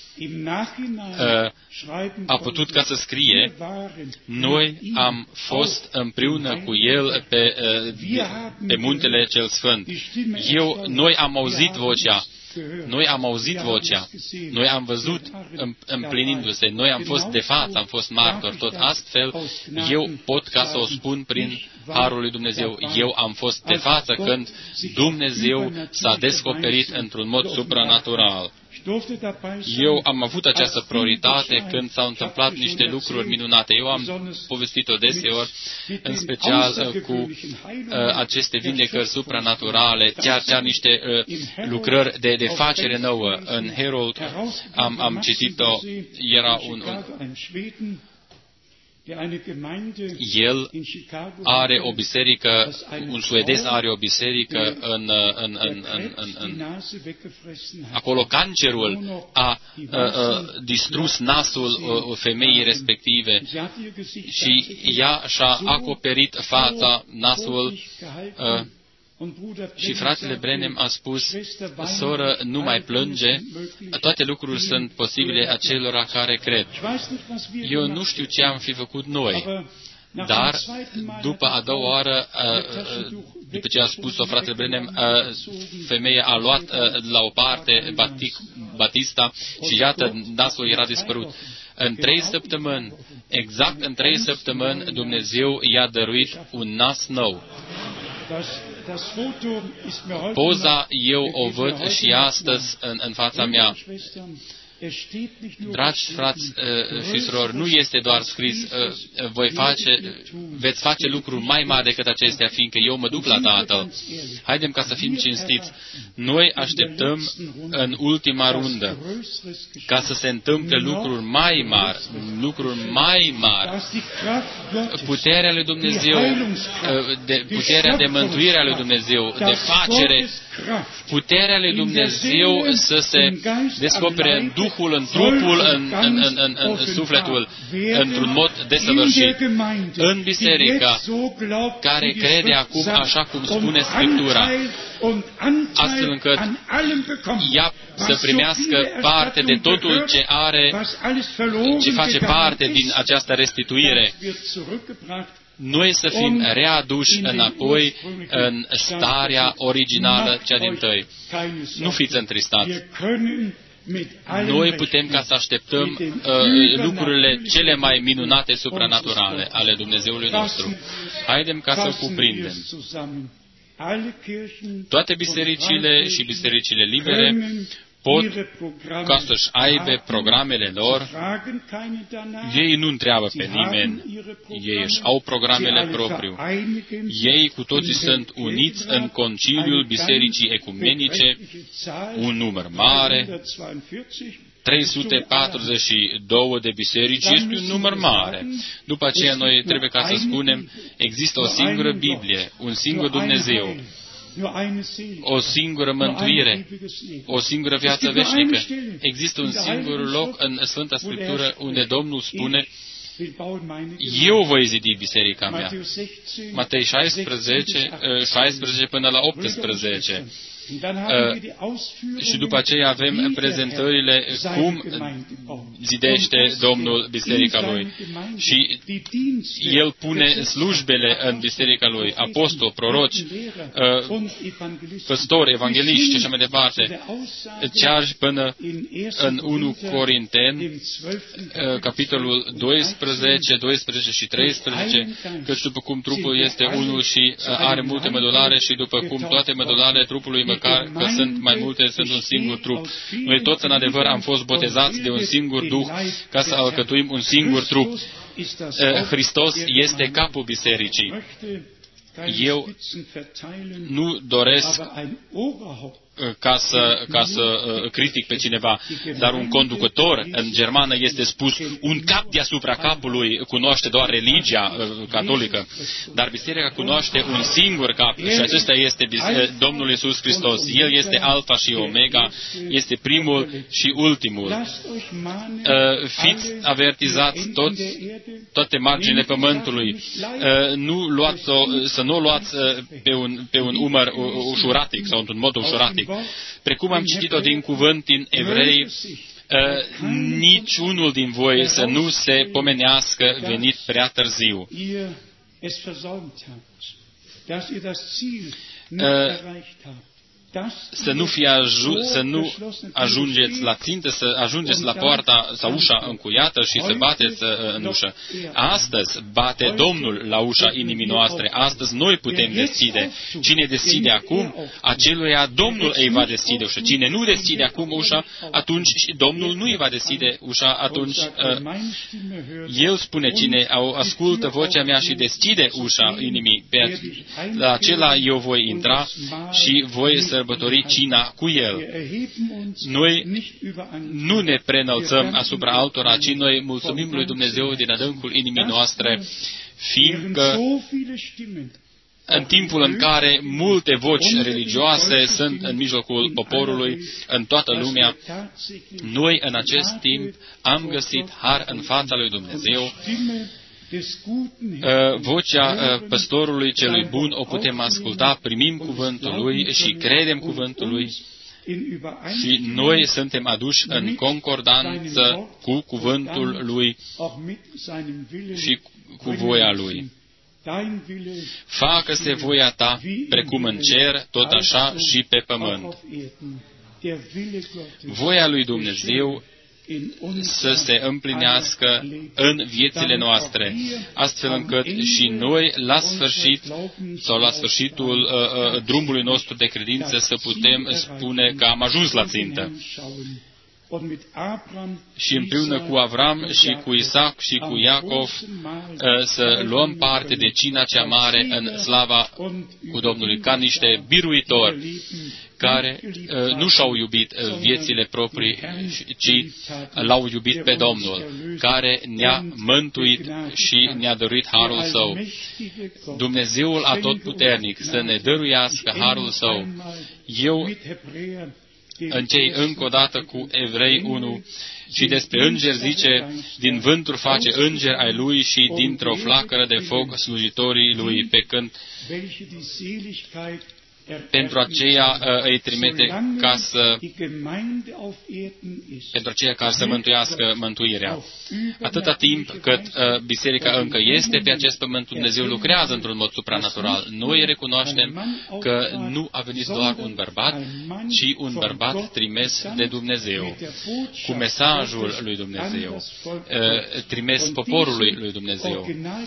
Speaker 1: a putut ca să scrie, noi am fost împreună cu el pe muntele cel sfânt. Noi am auzit vocea. Noi am auzit vocea, noi am văzut împlinindu-se, noi am fost de față, am fost martori, tot astfel, eu pot ca să o spun prin harul lui Dumnezeu. Eu am fost de față când Dumnezeu s-a descoperit într-un mod supranatural. Eu am avut această prioritate când s-au întâmplat niște lucruri minunate. Eu am povestit-o deseori, în special cu aceste vindecări supranaturale, chiar niște lucrări de facere nouă. În Herald am citit-o, era el are o biserică, un suedez are o biserică acolo cancerul a distrus nasul femeii respective și ea și-a acoperit fața, nasul. Și fratele Branham a spus, soră, nu mai plânge, toate lucrurile sunt posibile acelora care cred. Eu nu știu ce am fi făcut noi, dar după a doua oară, după ce a spus-o fratele Branham, femeia a luat la o parte batista și iată, nasul era dispărut. În 3 săptămâni, exact în 3 săptămâni, Dumnezeu i-a dăruit un nas nou. Poza eu o văd și astăzi în fața mea. Dragi frați și surori, nu este doar scris, veți face lucruri mai mari decât acestea, fiindcă eu mă duc la Tatăl. Haidem ca să fim cinstiți. Noi așteptăm în ultima rundă ca să se întâmple lucruri mai mari, puterea lui Dumnezeu, puterea de mântuire a lui Dumnezeu, de facere, puterea lui Dumnezeu să se descopere în Duhul, în trupul, în sufletul, într-un mod desăvârșit. În biserica care crede acum așa cum spune Scriptura, astfel încât ea să primească parte de totul ce are, ce face parte din această restituire. Noi să fim readuși înapoi în starea originală, cea dintâi. Nu fiți întristați. Noi putem ca să așteptăm lucrurile cele mai minunate supranaturale ale Dumnezeului nostru. Haidem ca să cuprindem. Toate bisericile și bisericile libere pot ca să-și aibă programele lor. Ei nu întreabă pe nimeni. Ei își au programele propriu. Ei cu toții sunt uniți în conciliul bisericii ecumenice, un număr mare. 342 de biserici este un număr mare. După aceea noi trebuie ca să spunem, există o singură Biblie, un singur Dumnezeu, o singură mântuire, o singură viață veșnică. Există un singur loc în Sfânta Scriptură unde Domnul spune, eu voi zidi biserica mea. Matei 16 până la 18. Și după aceea avem prezentările cum zidește Domnul biserica Lui. Și El pune slujbele în biserica Lui, apostoli, proroci, păstori, evangeliști și așa mai departe. Chiar până în 1 Corinteni, capitolul 12, 12 și 13, căci după cum trupul este unul și are multe mădulare și după cum toate mădularele trupului, măcar că sunt mai multe, sunt un singur trup. Noi toți în adevăr am fost botezați de un singur Duh ca să alcătuim un singur trup. Hristos este capul bisericii. Eu nu doresc ca să critic pe cineva, dar un conducător, în germană este spus, un cap deasupra capului cunoaște doar religia catolică, dar biserica cunoaște un singur cap și acesta este Domnul Iisus Hristos. El este Alfa și Omega, este primul și ultimul. Fiți avertizați toate marginile pământului, să nu o luați pe un umăr ușuratic sau într-un mod ușuratic. Precum am citit-o din cuvânt din Evrei, niciunul din voi să nu se pomenească venit prea târziu. Să nu ajungeți la țintă, să ajungeți la poarta sau ușa încuiată și să bateți în ușă. Astăzi bate Domnul la ușa inimii noastre. Astăzi noi putem deschide. Cine deschide acum, aceluia Domnul îi va deschide ușa. Cine nu deschide acum ușa, atunci Domnul nu îi va deschide ușa. Atunci El spune, cine ascultă vocea mea și deschide ușa inimii, la acela eu voi intra și voi sărbători cina cu El. Noi nu ne preînălțăm asupra altora, ci noi mulțumim lui Dumnezeu din adâncul inimii noastre, fiindcă în timpul în care multe voci religioase sunt în mijlocul poporului, în toată lumea, noi în acest timp am găsit har în fața lui Dumnezeu. Vocea păstorului celui bun o putem asculta, primim cuvântul lui și credem cuvântul lui și noi suntem aduși în concordanță cu cuvântul lui și cu voia lui. Facă-se voia ta, precum în cer, tot așa și pe pământ. Voia lui Dumnezeu să se împlinească în viețile noastre, astfel încât și noi, la sfârșit sau la sfârșitul drumului nostru de credință, să putem spune că am ajuns la țintă. Și împreună cu Avram și cu Isaac și cu Iacov să luăm parte de cina cea mare în slava cu Domnului, ca niște biruitori care nu și-au iubit viețile proprii, ci l-au iubit pe Domnul, care ne-a mântuit și ne-a dăruit harul Său. Dumnezeul Atotputernic să ne dăruiască harul Său. Eu închei încă o dată cu Evrei 1 și despre îngeri zice, din vânturi face îngeri ai lui și dintr-o flacără de foc slujitorii lui, pe când pentru aceea îi trimite pentru aceea ca să mântuiască mântuirea. Atâta timp cât biserica încă este pe acest pământ, Dumnezeu lucrează într-un mod supranatural. Noi recunoaștem că nu a venit doar un bărbat, ci un bărbat trimis de Dumnezeu, cu mesajul lui Dumnezeu, trimis poporului lui Dumnezeu.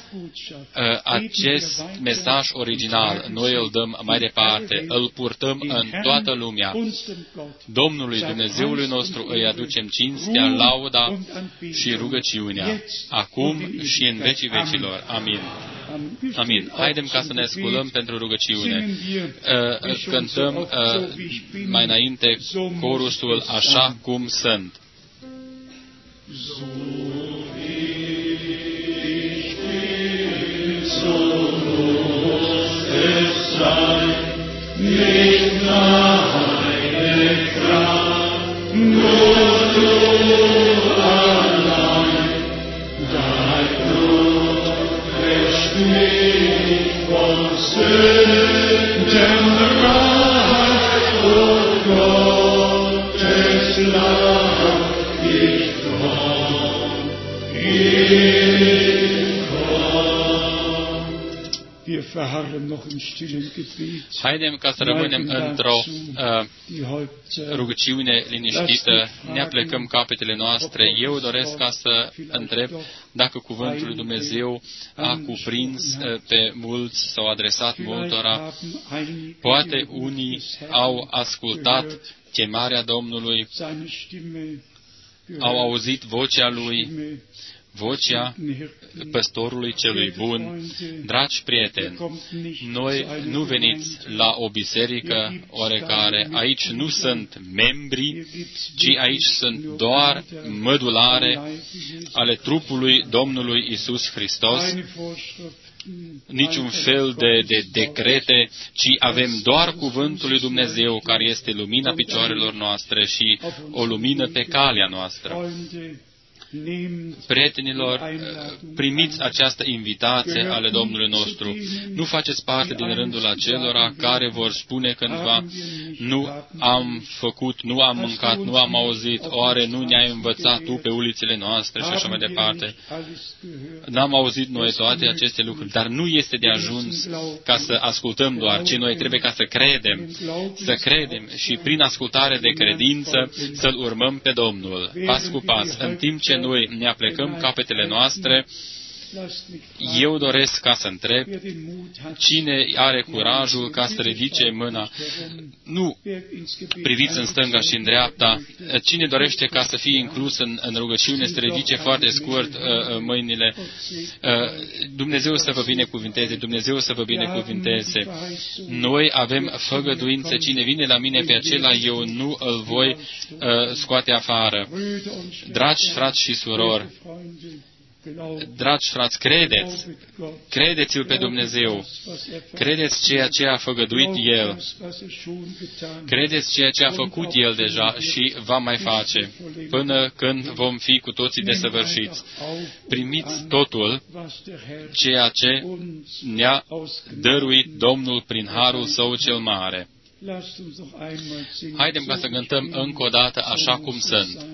Speaker 1: Acest mesaj original, noi îl dăm mai departe, îl purtăm în toată lumea. Domnului Dumnezeului nostru îi aducem cinstea, lauda și rugăciunea, acum și în vecii vecilor. Amin. Amin. Haidem ca să ne sculăm pentru rugăciune. Cântăm mai înainte corusul Așa cum sunt.
Speaker 3: Nicht meine Kraft, nur du allein, dein Blut wäscht mich von Sünden rein.
Speaker 1: Haidem ca să rămânem într-o rugăciune liniștită, ne aplecăm capetele noastre. Eu doresc ca să întreb dacă Cuvântul lui Dumnezeu a cuprins pe mulți, s-au adresat multora. Poate unii au ascultat chemarea Domnului, au auzit vocea Lui, vocea păstorului celui bun. Dragi prieteni, noi nu veniți la o biserică oarecare. Aici nu sunt membri, ci aici sunt doar mădulare ale trupului Domnului Isus Hristos. Niciun fel de decrete, ci avem doar Cuvântul lui Dumnezeu, care este lumina picioarelor noastre și o lumină pe calea noastră. Prietenilor, primiți această invitație ale Domnului nostru. Nu faceți parte din rândul acelora care vor spune cândva: nu am făcut, nu am mâncat, nu am auzit, oare nu ne-ai învățat tu pe ulițele noastre și așa mai departe. N-am auzit noi toate aceste lucruri, dar nu este de ajuns ca să ascultăm doar, ci noi trebuie ca să credem și prin ascultare de credință să-L urmăm pe Domnul, pas cu pas, în timp ce noi ne aplecăm capetele noastre. Eu doresc ca să întreb cine are curajul ca să ridice mâna. Nu priviți în stânga și în dreapta. Cine dorește ca să fie inclus în rugăciune, să ridice foarte scurt mâinile. Dumnezeu să vă binecuvinteze, Dumnezeu să vă binecuvinteze. Noi avem făgăduință. Cine vine la mine, pe acela eu nu îl voi scoate afară. Dragi frați și surori, dragi frați, credeți-L pe Dumnezeu, credeți ceea ce a făgăduit El, credeți ceea ce a făcut El deja și va mai face, până când vom fi cu toții desăvârșiți. Primiți totul ceea ce ne-a dăruit Domnul prin harul Său cel mare. Haidem ca să cântăm încă o dată așa cum sunt.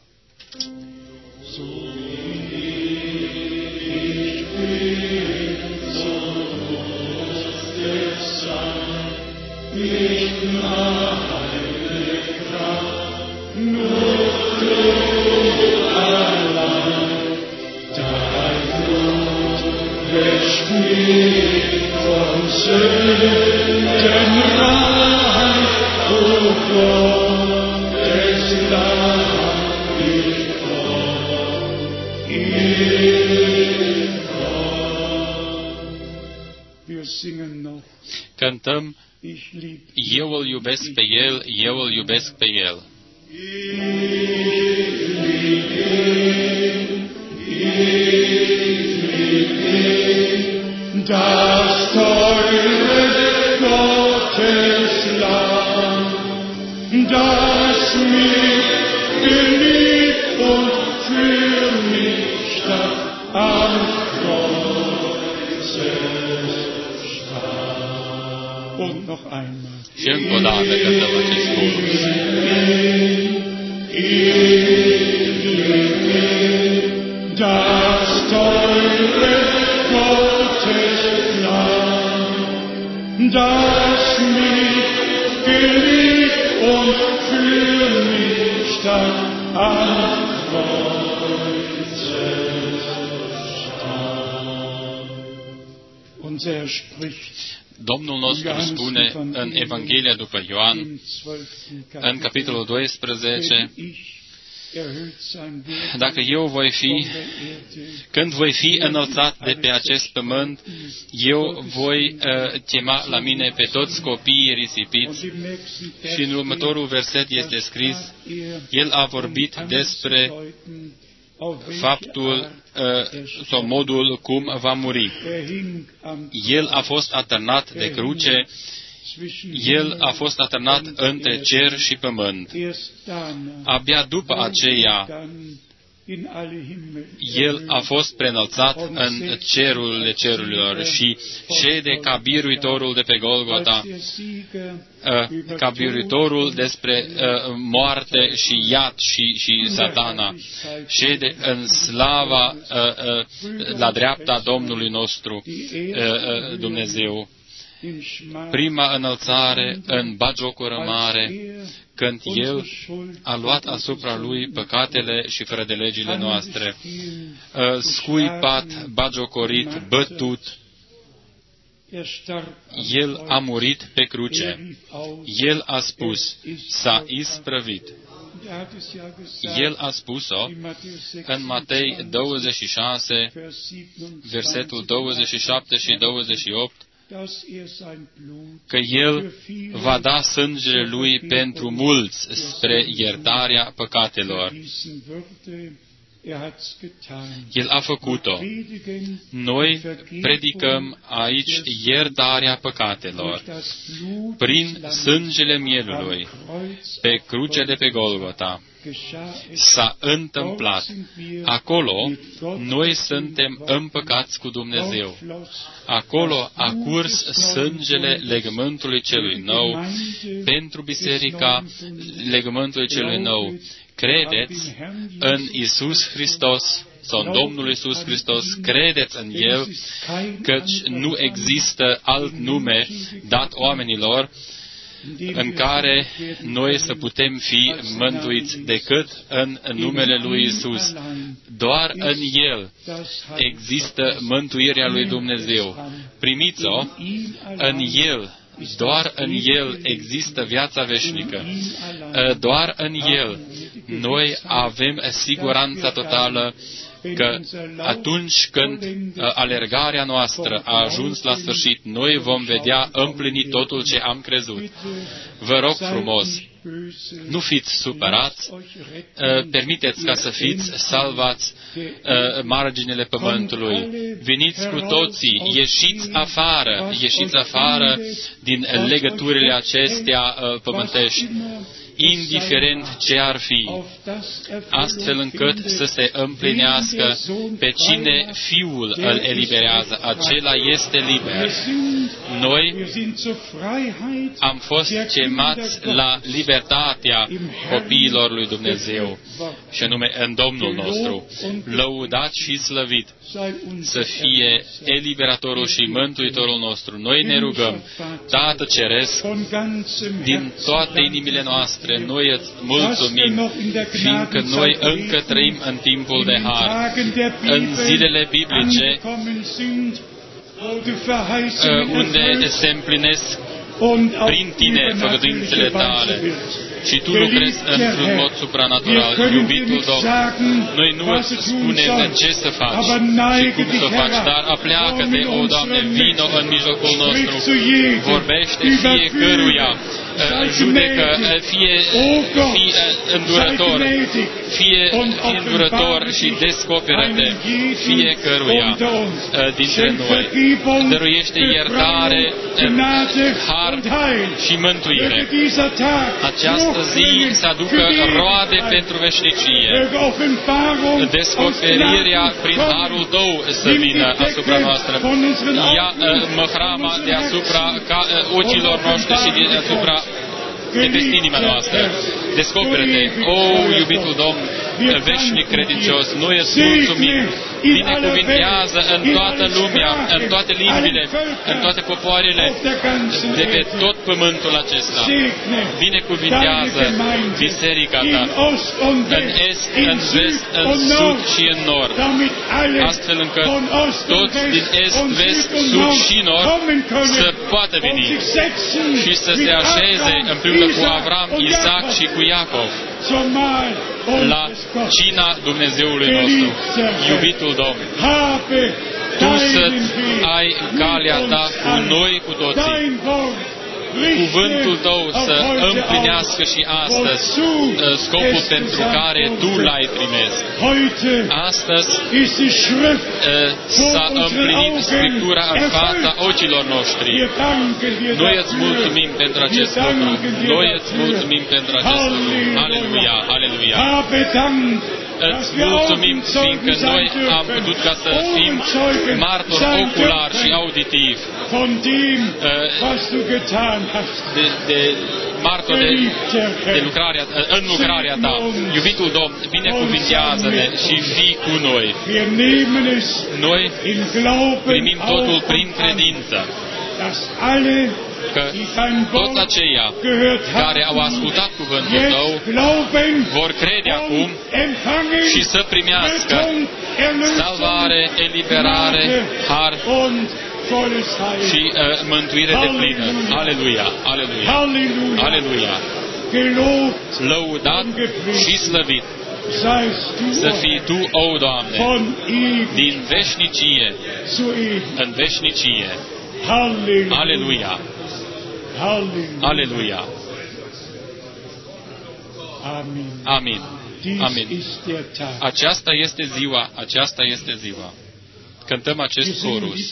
Speaker 3: Nicht meine Kraft, nur du allein, dein Blut wäscht mich von Sünden rein, o Gott, des Lamm ich komm, wir singen noch.
Speaker 1: Cântăm: eu îl iubesc pe El, eu îl iubesc pe El.
Speaker 3: Das teure Gottes Lamm, das mich geliebt und für mich starb am Kreuze.
Speaker 2: Und noch einmal.
Speaker 1: Și încă o dată cântăm acest chorus.
Speaker 3: Das teure Gottes Lamm, das mich geliebt und für mich starb am Kreuze starb.
Speaker 2: Und er spricht
Speaker 1: Domnul nostru spune în Evanghelia după Ioan, în capitolul 12, dacă eu voi fi, când voi fi înălțat de pe acest pământ, eu voi chema la mine pe toți copiii risipiți. Și în următorul verset este scris, el a vorbit despre faptul sau modul cum va muri. El a fost atârnat de cruce, El a fost atârnat între cer și pământ. Abia după aceea El a fost preînălțat în cerurile cerurilor și șede ca biruitorul de pe Golgota, ca biruitorul despre moarte și iad și satana. Șede în slava la dreapta Domnului nostru Dumnezeu. Prima înălțare în batjocură mare, când El a luat asupra Lui păcatele și fără de legile noastre, scuipat, batjocorit, bătut, El a murit pe cruce. El a spus, s-a isprăvit. El a spus-o în Matei 26, versetul 27 și 28, că El va da sângele Lui pentru mulți spre iertarea păcatelor. El a făcut-o. Noi predicăm aici iertarea păcatelor prin sângele mielului pe cruce de pe Golgota. S-a întâmplat. Acolo noi suntem împăcați cu Dumnezeu. Acolo a curs sângele legământului celui nou pentru biserica legământului celui nou. Credeți în Iisus Hristos sau în Domnul Iisus Hristos, credeți în El, căci nu există alt nume dat oamenilor în care noi să putem fi mântuiți decât în numele lui Iisus. Doar în El există mântuirea lui Dumnezeu. Primiți-o, în El, doar în El există viața veșnică. Doar în El noi avem siguranța totală că atunci când alergarea noastră a ajuns la sfârșit, noi vom vedea împlinit totul ce am crezut. Vă rog frumos, nu fiți supărați, permiteți ca să fiți salvați marginile pământului. Veniți cu toții, ieșiți afară din legăturile acestea pământești, indiferent ce ar fi, astfel încât să se împlinească pe cine Fiul îl eliberează, acela este liber. Noi am fost chemați la libertatea copiilor lui Dumnezeu, și anume în Domnul nostru, lăudat și slăvit să fie eliberatorul și mântuitorul nostru. Noi ne rugăm, Tată Ceresc, din toate inimile noastre, noi îți mulțumim, fiindcă noi încă trăim în timpul de har, în zilele biblice, unde se împlinesc prin Tine făgăduințele Tale și Tu lucrezi într-un mod supranatural. Iubitul Domn, noi nu îți spunem ce să faci și cum să faci, dar apleacă-te, o Doamne, vino în mijlocul nostru, vorbește fiecăruia, judecă, fie îndurător și descoperă-te fiecăruia dintre noi. Dăruiește iertare, har și mântuire. Această zi să aducă roade pentru veșnicie. Descoperirea prin harul Tău să vină asupra noastră. Ia măhrama deasupra ochilor noștri și deasupra de peste inima noastră. Descoperă-te, iubitul Domn, veșnic credincios, noi îți mulțumim, binecuvintează în toată lumea, în toate limbile, în toate popoarele, de pe tot pământul acesta. Binecuvintează biserica Ta, în est, în vest, în sud și în nord, astfel încât toți din est, vest, sud și nord să poată veni și să se așeze împreună cu Avram, Isaac și cu Iacov la cina Dumnezeului nostru. Iubitul Domn, Tu să-ți ai calea Ta cu noi, cu toții. Cuvântul Tău să împlinească și astăzi scopul pentru care Tu l-ai trimis. Astăzi s-a împlinit Scriptura în fața ochilor noștri. Noi îți mulțumim pentru acest lucru. Noi îți mulțumim pentru acest lucru. Aleluia, aleluia. îți mulțumim, fiindcă noi am putut ca să fim martori ocular și auditiv de martori în lucrarea ta. Iubitul Domn, binecuvintează-ne și fii cu noi. Noi primim totul prin credință, că toți aceia care au ascultat cuvântul Tău vor crede acum și să primească salvare, eliberare, har și mântuire deplină. Aleluia! Aleluia! Aleluia! Lăudat și slăvit să fii Tu, o Doamne, din veșnicie în veșnicie. Aleluia! Aleluia! Amin! Amin! Aceasta este ziua, aceasta este ziua. Cântăm acest chorus.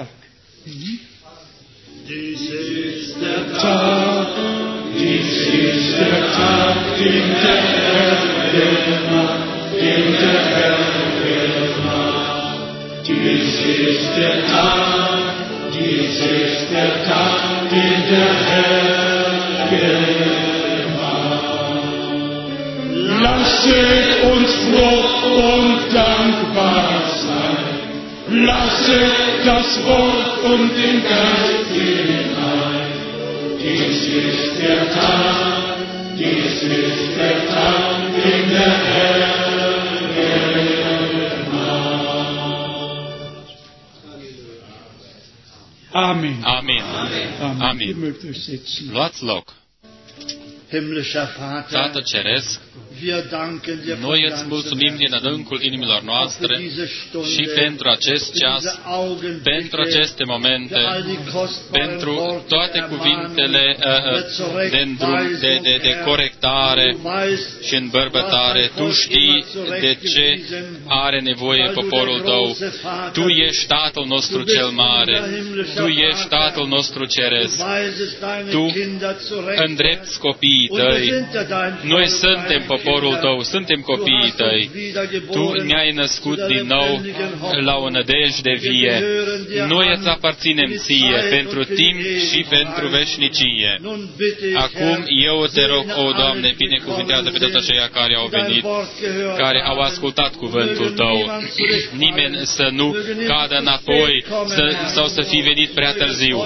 Speaker 3: Dies ist der Tag, dies ist der Tag, den der Herr gemacht, den der Herr gemacht. Dies ist der Tag, dies ist der Tag, den der Herr gemacht. Lasset uns froh und dankbar sein. Lasset das Wort und den Geist hinein. Dies ist der Tag, dies ist der Tag, den der Herr gemacht.
Speaker 2: Amen.
Speaker 1: Amin. Amin. Luați loc. Tată Ceresc, noi îți mulțumim din adâncul inimilor noastre și pentru acest ceas, pentru aceste momente, pentru toate cuvintele de corectare și îmbărbătare. Tu știi de ce are nevoie poporul Tău. Tu ești Tatăl nostru cel mare. Tu ești Tatăl nostru Ceresc. Tu îndrepți copiii Tăi. Noi suntem poporul Tău, suntem copiii Tăi. Tu ne-ai născut din nou la o nădejde vie. Noi îți aparținem Ție pentru timp și pentru veșnicie. Acum eu te rog, o Doamne, binecuvintează pe toți aceia care au venit, care au ascultat cuvântul Tău. Nimeni să nu cadă înapoi sau să fi venit prea târziu.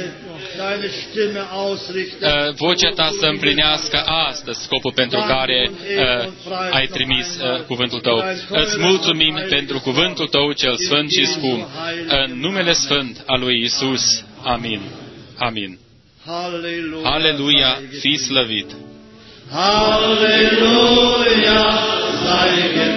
Speaker 1: Vocea Ta să împlinească astăzi scopul pentru care ai trimis cuvântul Tău. Îți mulțumim pentru cuvântul Tău cel sfânt și scump. În numele sfânt al lui Iisus. Amin. Amin. Aleluia, fii slăvit.
Speaker 3: Aleluia, sei